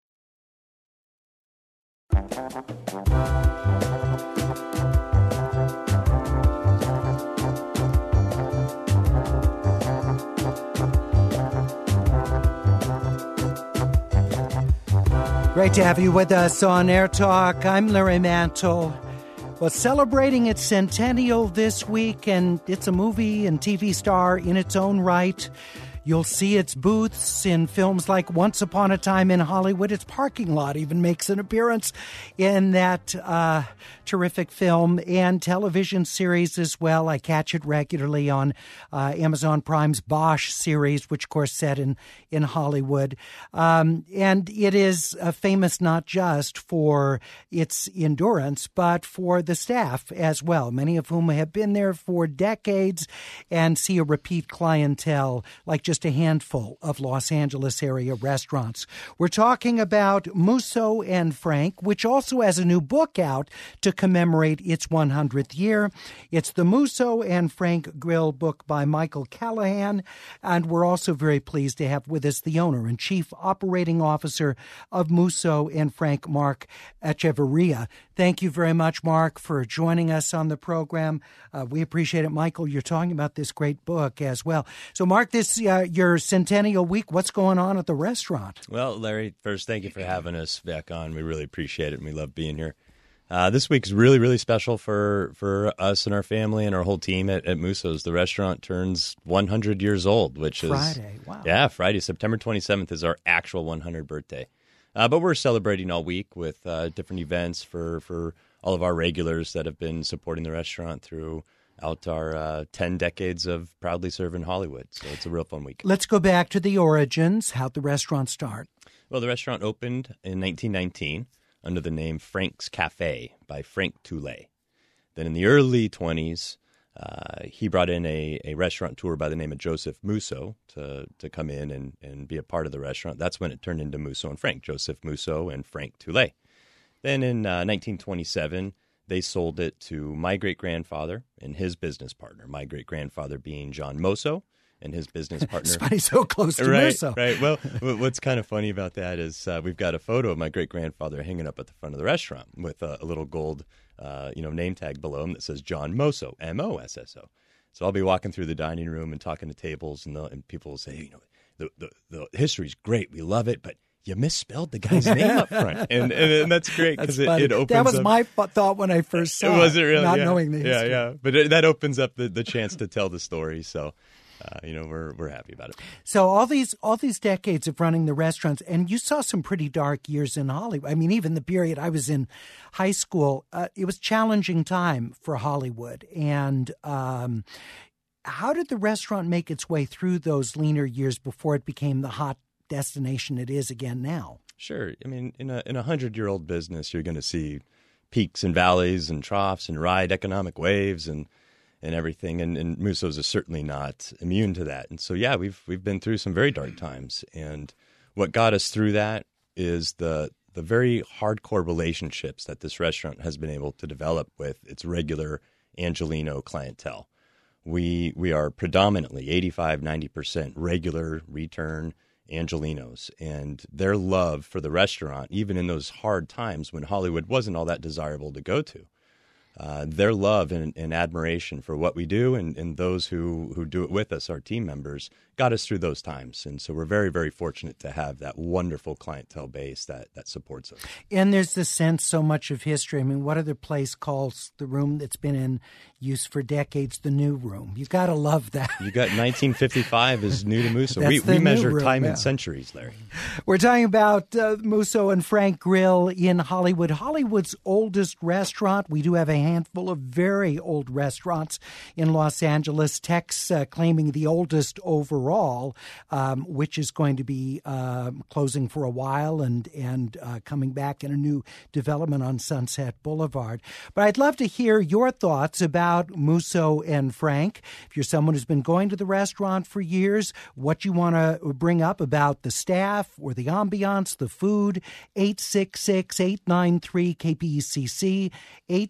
Great to have you with us on Air Talk. I'm Larry Mantle. Well, celebrating its centennial this week, and it's a movie and T V star in its own right. You'll see its booths in films like Once Upon a Time in Hollywood. Its parking lot even makes an appearance in that uh, terrific film and television series as well. I catch it regularly on uh, Amazon Prime's Bosch series, which, of course, set in, in Hollywood. Um, and it is uh, famous not just for its endurance, but for the staff as well, many of whom have been there for decades and see a repeat clientele like just a handful of Los Angeles area restaurants. We're talking about Musso and Frank, which also has a new book out to commemorate its one hundredth year. It's the Musso and Frank Grill book by Michael Callahan, and we're also very pleased to have with us the owner and chief operating officer of Musso and Frank, Mark Echeverria. Thank you very much, Mark, for joining us on the program. Uh, we appreciate it. Michael, you're talking about this great book as well. So, Mark, this uh, your centennial week, what's going on at the restaurant? Well, Larry, first, thank you for having us back on. We really appreciate it, and we love being here. Uh, this week is really, really special for, for us and our family and our whole team at, at Musso's. The restaurant turns one hundred years old, which Friday. is... Friday, wow. Yeah, Friday, September twenty-seventh is our actual one hundredth birthday. Uh, but we're celebrating all week with uh, different events for, for all of our regulars that have been supporting the restaurant throughout our uh, ten decades of proudly serving Hollywood. So it's a real fun week. Let's go back to the origins. How'd the restaurant start? Well, the restaurant opened in nineteen nineteen under the name Frank's Cafe by Frank Toulet. Then in the early twenties, uh, he brought in a, a restaurateur by the name of Joseph Musso to, to come in and, and be a part of the restaurant. That's when it turned into Musso and Frank, Joseph Musso and Frank Toulet. Then in uh, nineteen twenty-seven, they sold it to my great-grandfather and his business partner, my great-grandfather being John Musso and his business partner. It's funny, so close to right, Musso. Right. Well, what's kind of funny about that is uh, we've got a photo of my great-grandfather hanging up at the front of the restaurant with a, a little gold uh, you know, name tag below him that says John Musso, M O S S O. So I'll be walking through the dining room and talking to tables, and, and people will say, you know, the, the, the history's great. We love it, but you misspelled the guy's name up front. And, and, and that's great because it, it opens That was up. my thought when I first saw it. Was it really? Not yeah. knowing the history. Yeah, yeah. But it, that opens up the, the chance to tell the story. So, uh, you know, we're we're happy about it. So all these all these decades of running the restaurants, and you saw some pretty dark years in Hollywood. I mean, even the period I was in high school, uh, it was a challenging time for Hollywood. And um, how did the restaurant make its way through those leaner years before it became the hot destination it is again now? Sure. I mean, in a in a hundred-year-old business, you're going to see peaks and valleys and troughs and ride economic waves and and everything. And, and Musso's is certainly not immune to that. And so, yeah, we've we've been through some very dark times. And what got us through that is the the very hardcore relationships that this restaurant has been able to develop with its regular Angelino clientele. We we are predominantly eighty-five, ninety percent regular return Angelinos, and their love for the restaurant, even in those hard times when Hollywood wasn't all that desirable to go to, uh, their love and, and admiration for what we do and, and those who, who do it with us, our team members, got us through those times. And so we're very, very fortunate to have that wonderful clientele base that, that supports us. And there's this sense, so much of history. I mean, what other place calls the room that's been in use for decades the new room? You got to love that. You got nineteen fifty-five is new to Musso. That's we the we new measure room, time yeah. in centuries, Larry. We're talking about uh, Musso and Frank Grill in Hollywood, Hollywood's oldest restaurant. We do have a handful of very old restaurants in Los Angeles. Tex uh, claiming the oldest overall, um, which is going to be uh, closing for a while and, and uh, coming back in a new development on Sunset Boulevard. But I'd love to hear your thoughts about Musso and Frank. If you're someone who's been going to the restaurant for years, what you want to bring up about the staff or the ambiance, the food, eight six six, eight nine three, K P E C C, eight six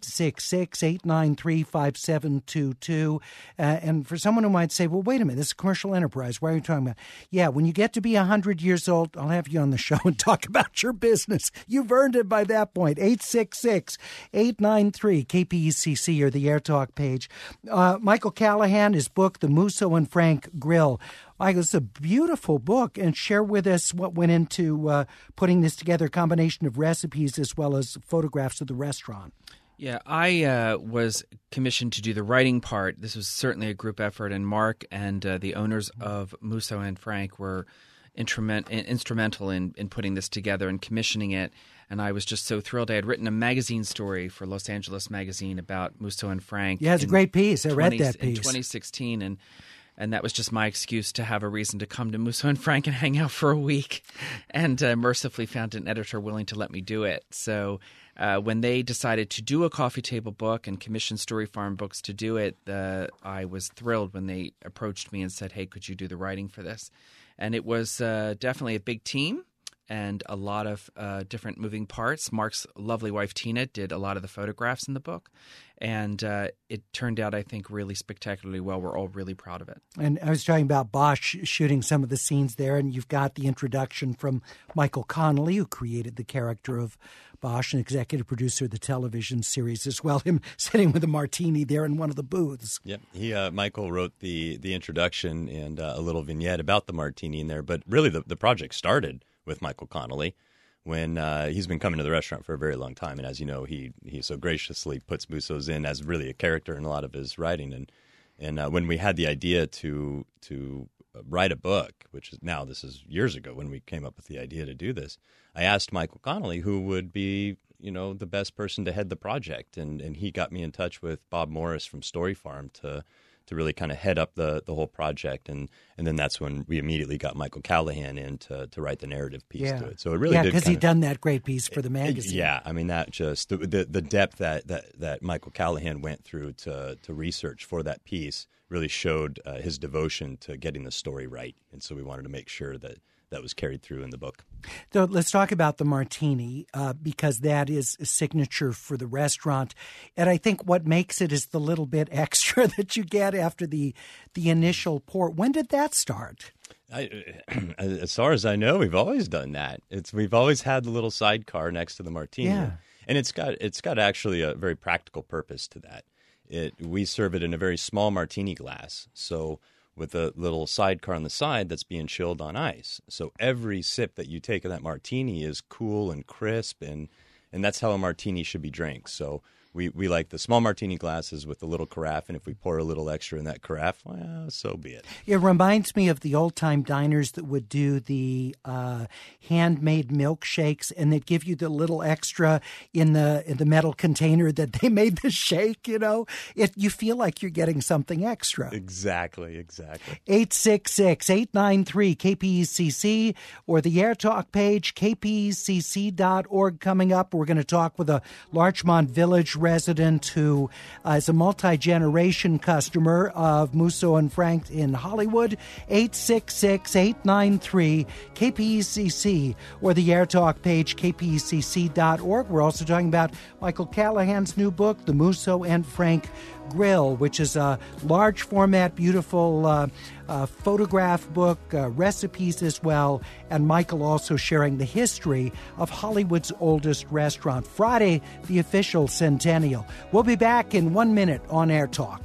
six, eight nine three, five seven two two. Uh, and for someone who might say, well, wait a minute, this is a commercial enterprise. Why are you talking about? Yeah, when you get to be one hundred years old, I'll have you on the show and talk about your business. You've earned it by that point. eight six six, eight nine three, K P E C C or the Air Talk page. Uh, Michael Callahan, his book, The Musso and Frank Grill. Michael, it's a beautiful book, and share with us what went into uh, putting this together, a combination of recipes as well as photographs of the restaurant. Yeah, I uh, was commissioned to do the writing part. This was certainly a group effort, and Mark and uh, the owners of Musso and Frank were instrument, instrumental in, in putting this together and commissioning it. And I was just so thrilled. I had written a magazine story for Los Angeles Magazine about Musso and Frank. Yeah, it's a great piece. I read twenty, that piece. In twenty sixteen, and And that was just my excuse to have a reason to come to Musso and Frank and hang out for a week, and uh, mercifully found an editor willing to let me do it. So uh, when they decided to do a coffee table book and commission Story Farm Books to do it, uh, I was thrilled when they approached me and said, hey, could you do the writing for this? And it was uh, definitely a big team and a lot of uh, different moving parts. Mark's lovely wife, Tina, did a lot of the photographs in the book. And uh, it turned out, I think, really spectacularly well. We're all really proud of it. And I was talking about Bosch shooting some of the scenes there, and you've got the introduction from Michael Connelly, who created the character of Bosch, an executive producer of the television series as well, him sitting with a martini there in one of the booths. Yep. He, uh, Michael wrote the, the introduction and uh, a little vignette about the martini in there. But really, the, the project started with Michael Connelly when uh, he's been coming to the restaurant for a very long time. And as you know, he he so graciously puts Musso's in as really a character in a lot of his writing. And and uh, when we had the idea to to write a book, which is now, this is years ago when we came up with the idea to do this, I asked Michael Connelly who would be, you know, the best person to head the project. And, and he got me in touch with Bob Morris from Story Farm to to really kind of head up the, the whole project. And, and then that's when we immediately got Michael Callahan in to, to write the narrative piece yeah. to it. So it really yeah, did because he'd of, done that great piece for the magazine. Yeah, I mean, that just, the the, the depth that, that, that Michael Callahan went through to, to research for that piece really showed uh, his devotion to getting the story right. And so we wanted to make sure that that was carried through in the book. So let's talk about the martini, uh, because that is a signature for the restaurant. And I think what makes it is the little bit extra that you get after the the initial pour. When did that start? I, as far as I know, we've always done that. It's we've always had the little sidecar next to the martini. Yeah. And it's got it's got actually a very practical purpose to that. It we serve it in a very small martini glass. So with a little sidecar on the side that's being chilled on ice. So every sip that you take of that martini is cool and crisp, and, and that's how a martini should be drank. So we, we like the small martini glasses with the little carafe, and if we pour a little extra in that carafe, well, so be it. It reminds me of the old-time diners that would do the uh, handmade milkshakes, and they'd give you the little extra in the in the metal container that they made the shake, you know. It You feel like you're getting something extra. Exactly, exactly. eight six six, eight nine three, K P E C C or the Air Talk page, K P E C C dot org. Coming up, we're going to talk with a Larchmont Village resident who uh, is a multi-generation customer of Musso and Frank in Hollywood. eight six six, eight nine three, K P E C C or the Air Talk page, K P E C C dot org. We're also talking about Michael Callahan's new book, The Musso and Frank Grill, which is a large format, beautiful uh, uh, photograph book, uh, recipes as well, and Michael also sharing the history of Hollywood's oldest restaurant. Friday, the official centennial. We'll be back in one minute on Air Talk.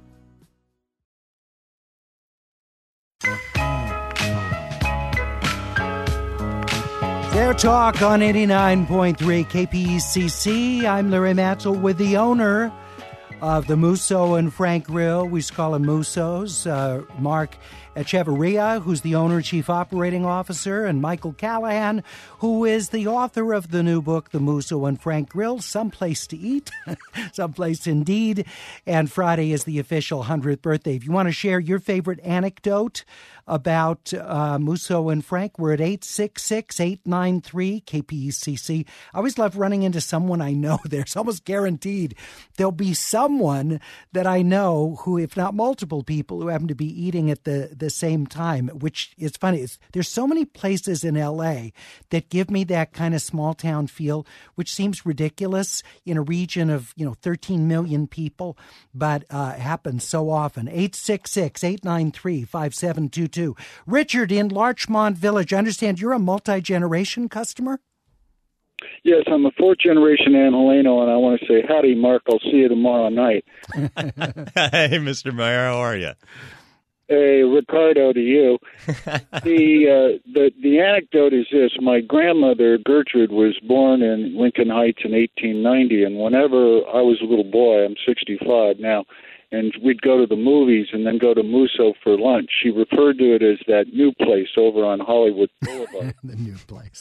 Air Talk on eighty-nine point three K P E C C. I'm Larry Mantle with the owner of the Musso and Frank Grill. We just call him Musso's. Uh, Mark Echevarria, who's the owner and chief operating officer, and Michael Callahan, who is the author of the new book, The Musso and Frank Grill, Someplace to Eat, Someplace Indeed. And Friday is the official one hundredth birthday. If you want to share your favorite anecdote about uh, Musso and Frank, we're at eight six six, eight nine three, K P E C C. I always love running into someone I know there. It's almost guaranteed there'll be some someone that I know who, if not multiple people, who happen to be eating at the, the same time, which is funny. It's, there's so many places in L A that give me that kind of small town feel, which seems ridiculous in a region of, you know, thirteen million people, but uh, happens so often. eight six six, eight nine three, five seven two two. Richard in Larchmont Village, I understand you're a multi-generation customer? Yes, I'm a fourth generation Angeleno, and I want to say, howdy, Mark. I'll see you tomorrow night. Hey, Mister Meyer, how are you? Hey, Ricardo to you. the, uh, the the anecdote is this. My grandmother, Gertrude, was born in Lincoln Heights in eighteen ninety, and whenever I was a little boy, I'm sixty-five now, and we'd go to the movies and then go to Musso for lunch, she referred to it as that new place over on Hollywood Boulevard. The new place.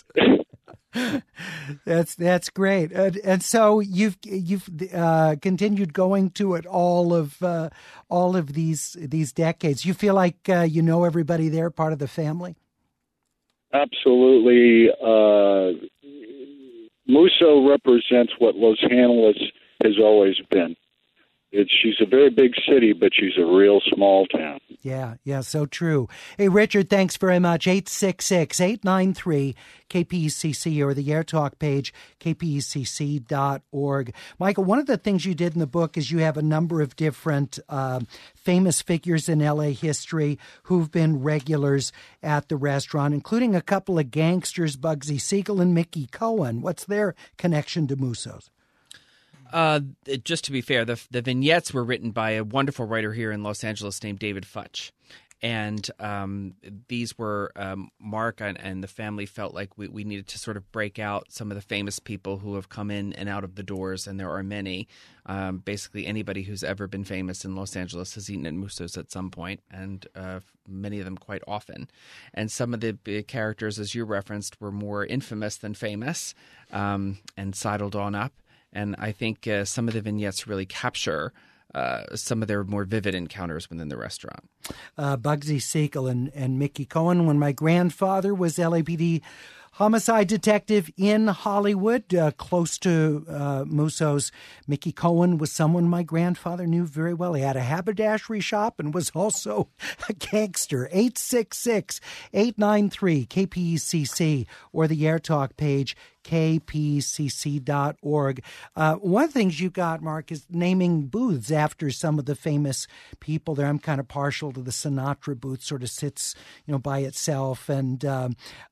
That's that's great, and, and so you've you've uh, continued going to it all of uh, all of these these decades. You feel like uh, you know everybody there, part of the family. Absolutely, uh, Musso represents what Los Angeles has always been. It's, she's a very big city, but she's a real small town. Yeah, yeah, so true. Hey, Richard, thanks very much. eight six six, eight nine three, K P E C C or the AirTalk page, k p e c c dot org. Michael, one of the things you did in the book is you have a number of different uh, famous figures in L A history who've been regulars at the restaurant, including a couple of gangsters, Bugsy Siegel and Mickey Cohen. What's their connection to Musso's? Uh, just to be fair, the the vignettes were written by a wonderful writer here in Los Angeles named David Futch. And um, these were um, Mark and, and the family felt like we, we needed to sort of break out some of the famous people who have come in and out of the doors, and there are many. Um, basically, anybody who's ever been famous in Los Angeles has eaten at Musso's at some point, and uh, many of them quite often. And some of the big characters, as you referenced, were more infamous than famous um, and sidled on up. And I think uh, some of the vignettes really capture uh, some of their more vivid encounters within the restaurant. Uh, Bugsy Siegel and, and Mickey Cohen. When my grandfather was L A P D homicide detective in Hollywood, uh, close to uh, Musso's, Mickey Cohen was someone my grandfather knew very well. He had a haberdashery shop and was also a gangster. eight six six, eight nine three, K P E C C or the AirTalk page, k p c c dot org. Uh, one of the things you got, Mark, is naming booths after some of the famous people there. I'm kind of partial to the Sinatra booth, sort of sits, you know, by itself. And um,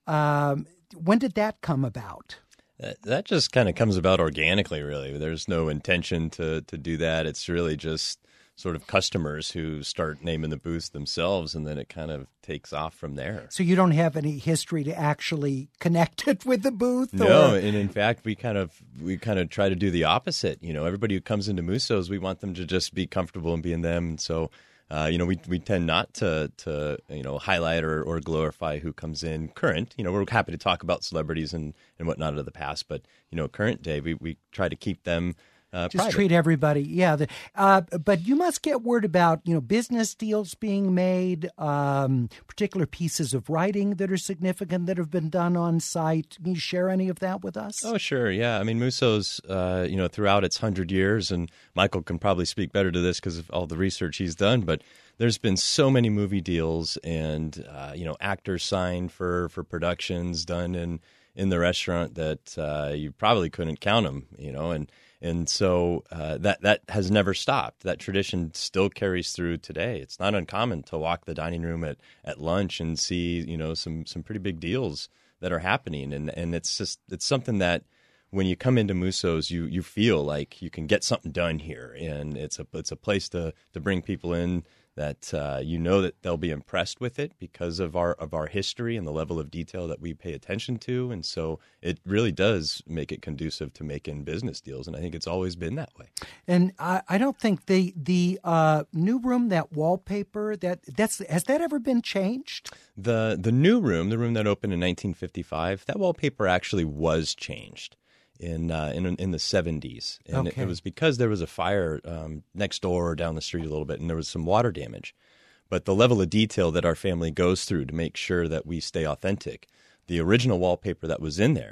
um, when did that come about? That, that just kind of comes about organically, really. There's no intention to, to do that. It's really just sort of customers who start naming the booths themselves, and then it kind of takes off from there. So you don't have any history to actually connect it with the booth? No, or? and in fact, we kind of we kind of try to do the opposite. You know, everybody who comes into Musso's, we want them to just be comfortable and be in them. And so, uh, you know, we we tend not to to you know highlight or, or glorify who comes in current. You know, we're happy to talk about celebrities and, and whatnot of the past, but you know, current day, we we try to keep them. Uh, Just private. treat everybody, yeah. The, uh, but you must get word about, you know, business deals being made, um, particular pieces of writing that are significant that have been done on site. Can you share any of that with us? Oh, sure, yeah. I mean, Musso's, uh, you know, throughout its hundred years, and Michael can probably speak better to this because of all the research he's done, but there's been so many movie deals and, uh, you know, actors signed for, for productions done in, in the restaurant that uh, you probably couldn't count them, you know, and And so uh, that that has never stopped. That tradition still carries through today. It's not uncommon to walk the dining room at, at lunch and see, you know, some some pretty big deals that are happening. And and it's just it's something that when you come into Musso's, you you feel like you can get something done here, and it's a it's a place to to bring people in that uh, you know that they'll be impressed with it because of our of our history and the level of detail that we pay attention to. And so it really does make it conducive to making business deals, and I think it's always been that way. And I, I don't think the the uh, new room, that wallpaper, that that's has that ever been changed? The the new room, the room that opened in nineteen fifty-five, that wallpaper actually was changed in uh, in in the seventies, and okay. it, it was because there was a fire um, next door or down the street a little bit, and there was some water damage. But the level of detail that our family goes through to make sure that we stay authentic, the original wallpaper that was in there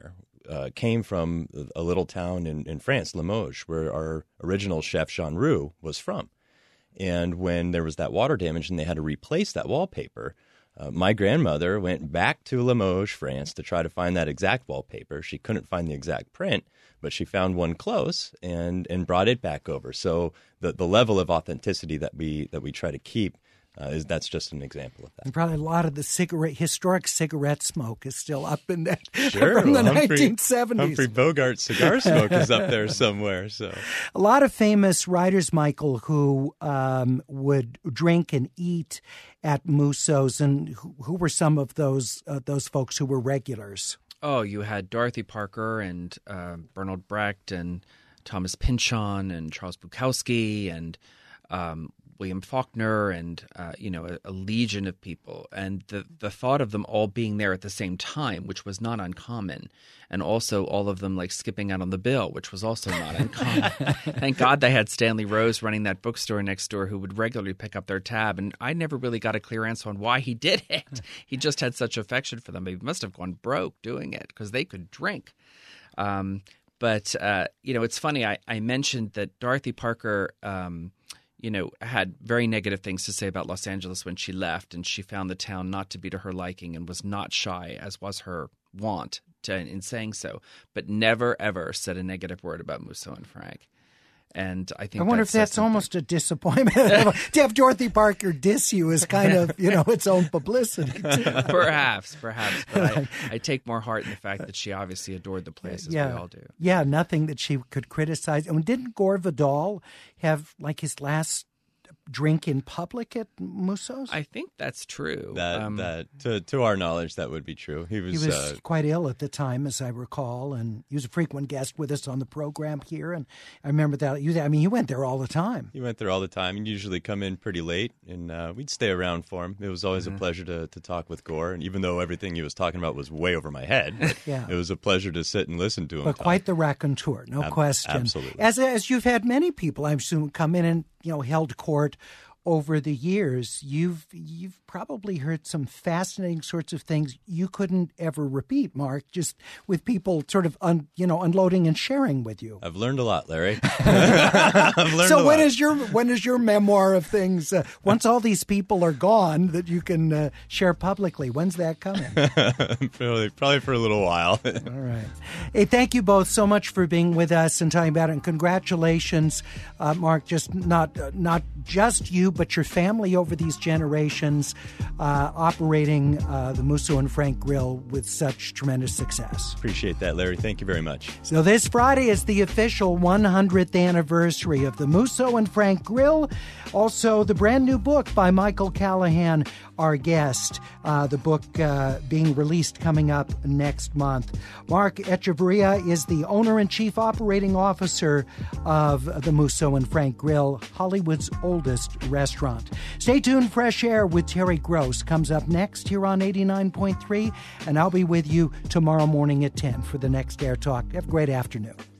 uh, came from a little town in, in France, Limoges, where our original chef, Jean Roux, was from. And when there was that water damage and they had to replace that wallpaper, uh, my grandmother went back to Limoges, France, to try to find that exact wallpaper. She couldn't find the exact print, but she found one close and, and brought it back over. So the, the level of authenticity that we that we try to keep Uh, is that's just an example of that. And probably a lot of the cigarette, historic cigarette smoke is still up in that sure, from the well, Humphrey, nineteen seventies. Humphrey Bogart's cigar smoke is up there somewhere. So a lot of famous writers, Michael, who um, would drink and eat at Musso's, and who, who were some of those uh, those folks who were regulars? Oh, you had Dorothy Parker and uh, Bertolt Brecht and Thomas Pynchon and Charles Bukowski and um, William Faulkner and, uh, you know, a, a legion of people. And the, the thought of them all being there at the same time, which was not uncommon. And also all of them like skipping out on the bill, which was also not uncommon. Thank God they had Stanley Rose running that bookstore next door who would regularly pick up their tab. And I never really got a clear answer on why he did it. He just had such affection for them. He must have gone broke doing it because they could drink. Um, but, uh, you know, it's funny. I, I mentioned that Dorothy Parker um, – you know, had very negative things to say about Los Angeles when she left, and she found the town not to be to her liking and was not shy, as was her wont to, in saying so, but never, ever said a negative word about Musso and Frank. And I think I wonder that if that's something. almost a disappointment. To have Dorothy Parker diss you is kind of, you know, its own publicity. Too. Perhaps, perhaps. But I, I take more heart in the fact that she obviously adored the place, as yeah. we all do. Yeah, nothing that she could criticize. And didn't Gore Vidal have, like, his last drink in public at Musso's? I think that's true. That, um, that to, to our knowledge, that would be true. He was, he was uh, quite ill at the time, as I recall, and he was a frequent guest with us on the program here. And I remember that. I mean, he went there all the time. He went there all the time and usually come in pretty late, and uh, we'd stay around for him. It was always Mm-hmm. a pleasure to, to talk with Gore, and even though everything he was talking about was way over my head, yeah. it was a pleasure to sit and listen to him. But talk. quite the raconteur, no Ab- question. Absolutely. As as you've had many people, I'm assuming, come in and you know held court over the years, you've you've probably heard some fascinating sorts of things you couldn't ever repeat, Mark, just with people sort of un, you know unloading and sharing with you. I've learned a lot, Larry. I've learned so a when lot. is your when is your memoir of things? Uh, once all these people are gone, that you can uh, share publicly. When's that coming? probably, probably for a little while. All right. Hey, thank you both so much for being with us and talking about it. And congratulations, uh, Mark. Just not uh, not just you, but your family over these generations, uh, operating uh, the Musso and Frank Grill with such tremendous success. Appreciate that, Larry. Thank you very much. So this Friday is the official one hundredth anniversary of the Musso and Frank Grill. Also, the brand new book by Michael Callahan, our guest. Uh, the book uh, being released coming up next month. Mark Echeverria is the owner and chief operating officer of the Musso and Frank Grill, Hollywood's oldest restaurant. Stay tuned. Fresh Air with Terry Gross comes up next here on eighty-nine point three, and I'll be with you tomorrow morning at ten for the next Air Talk. Have a great afternoon.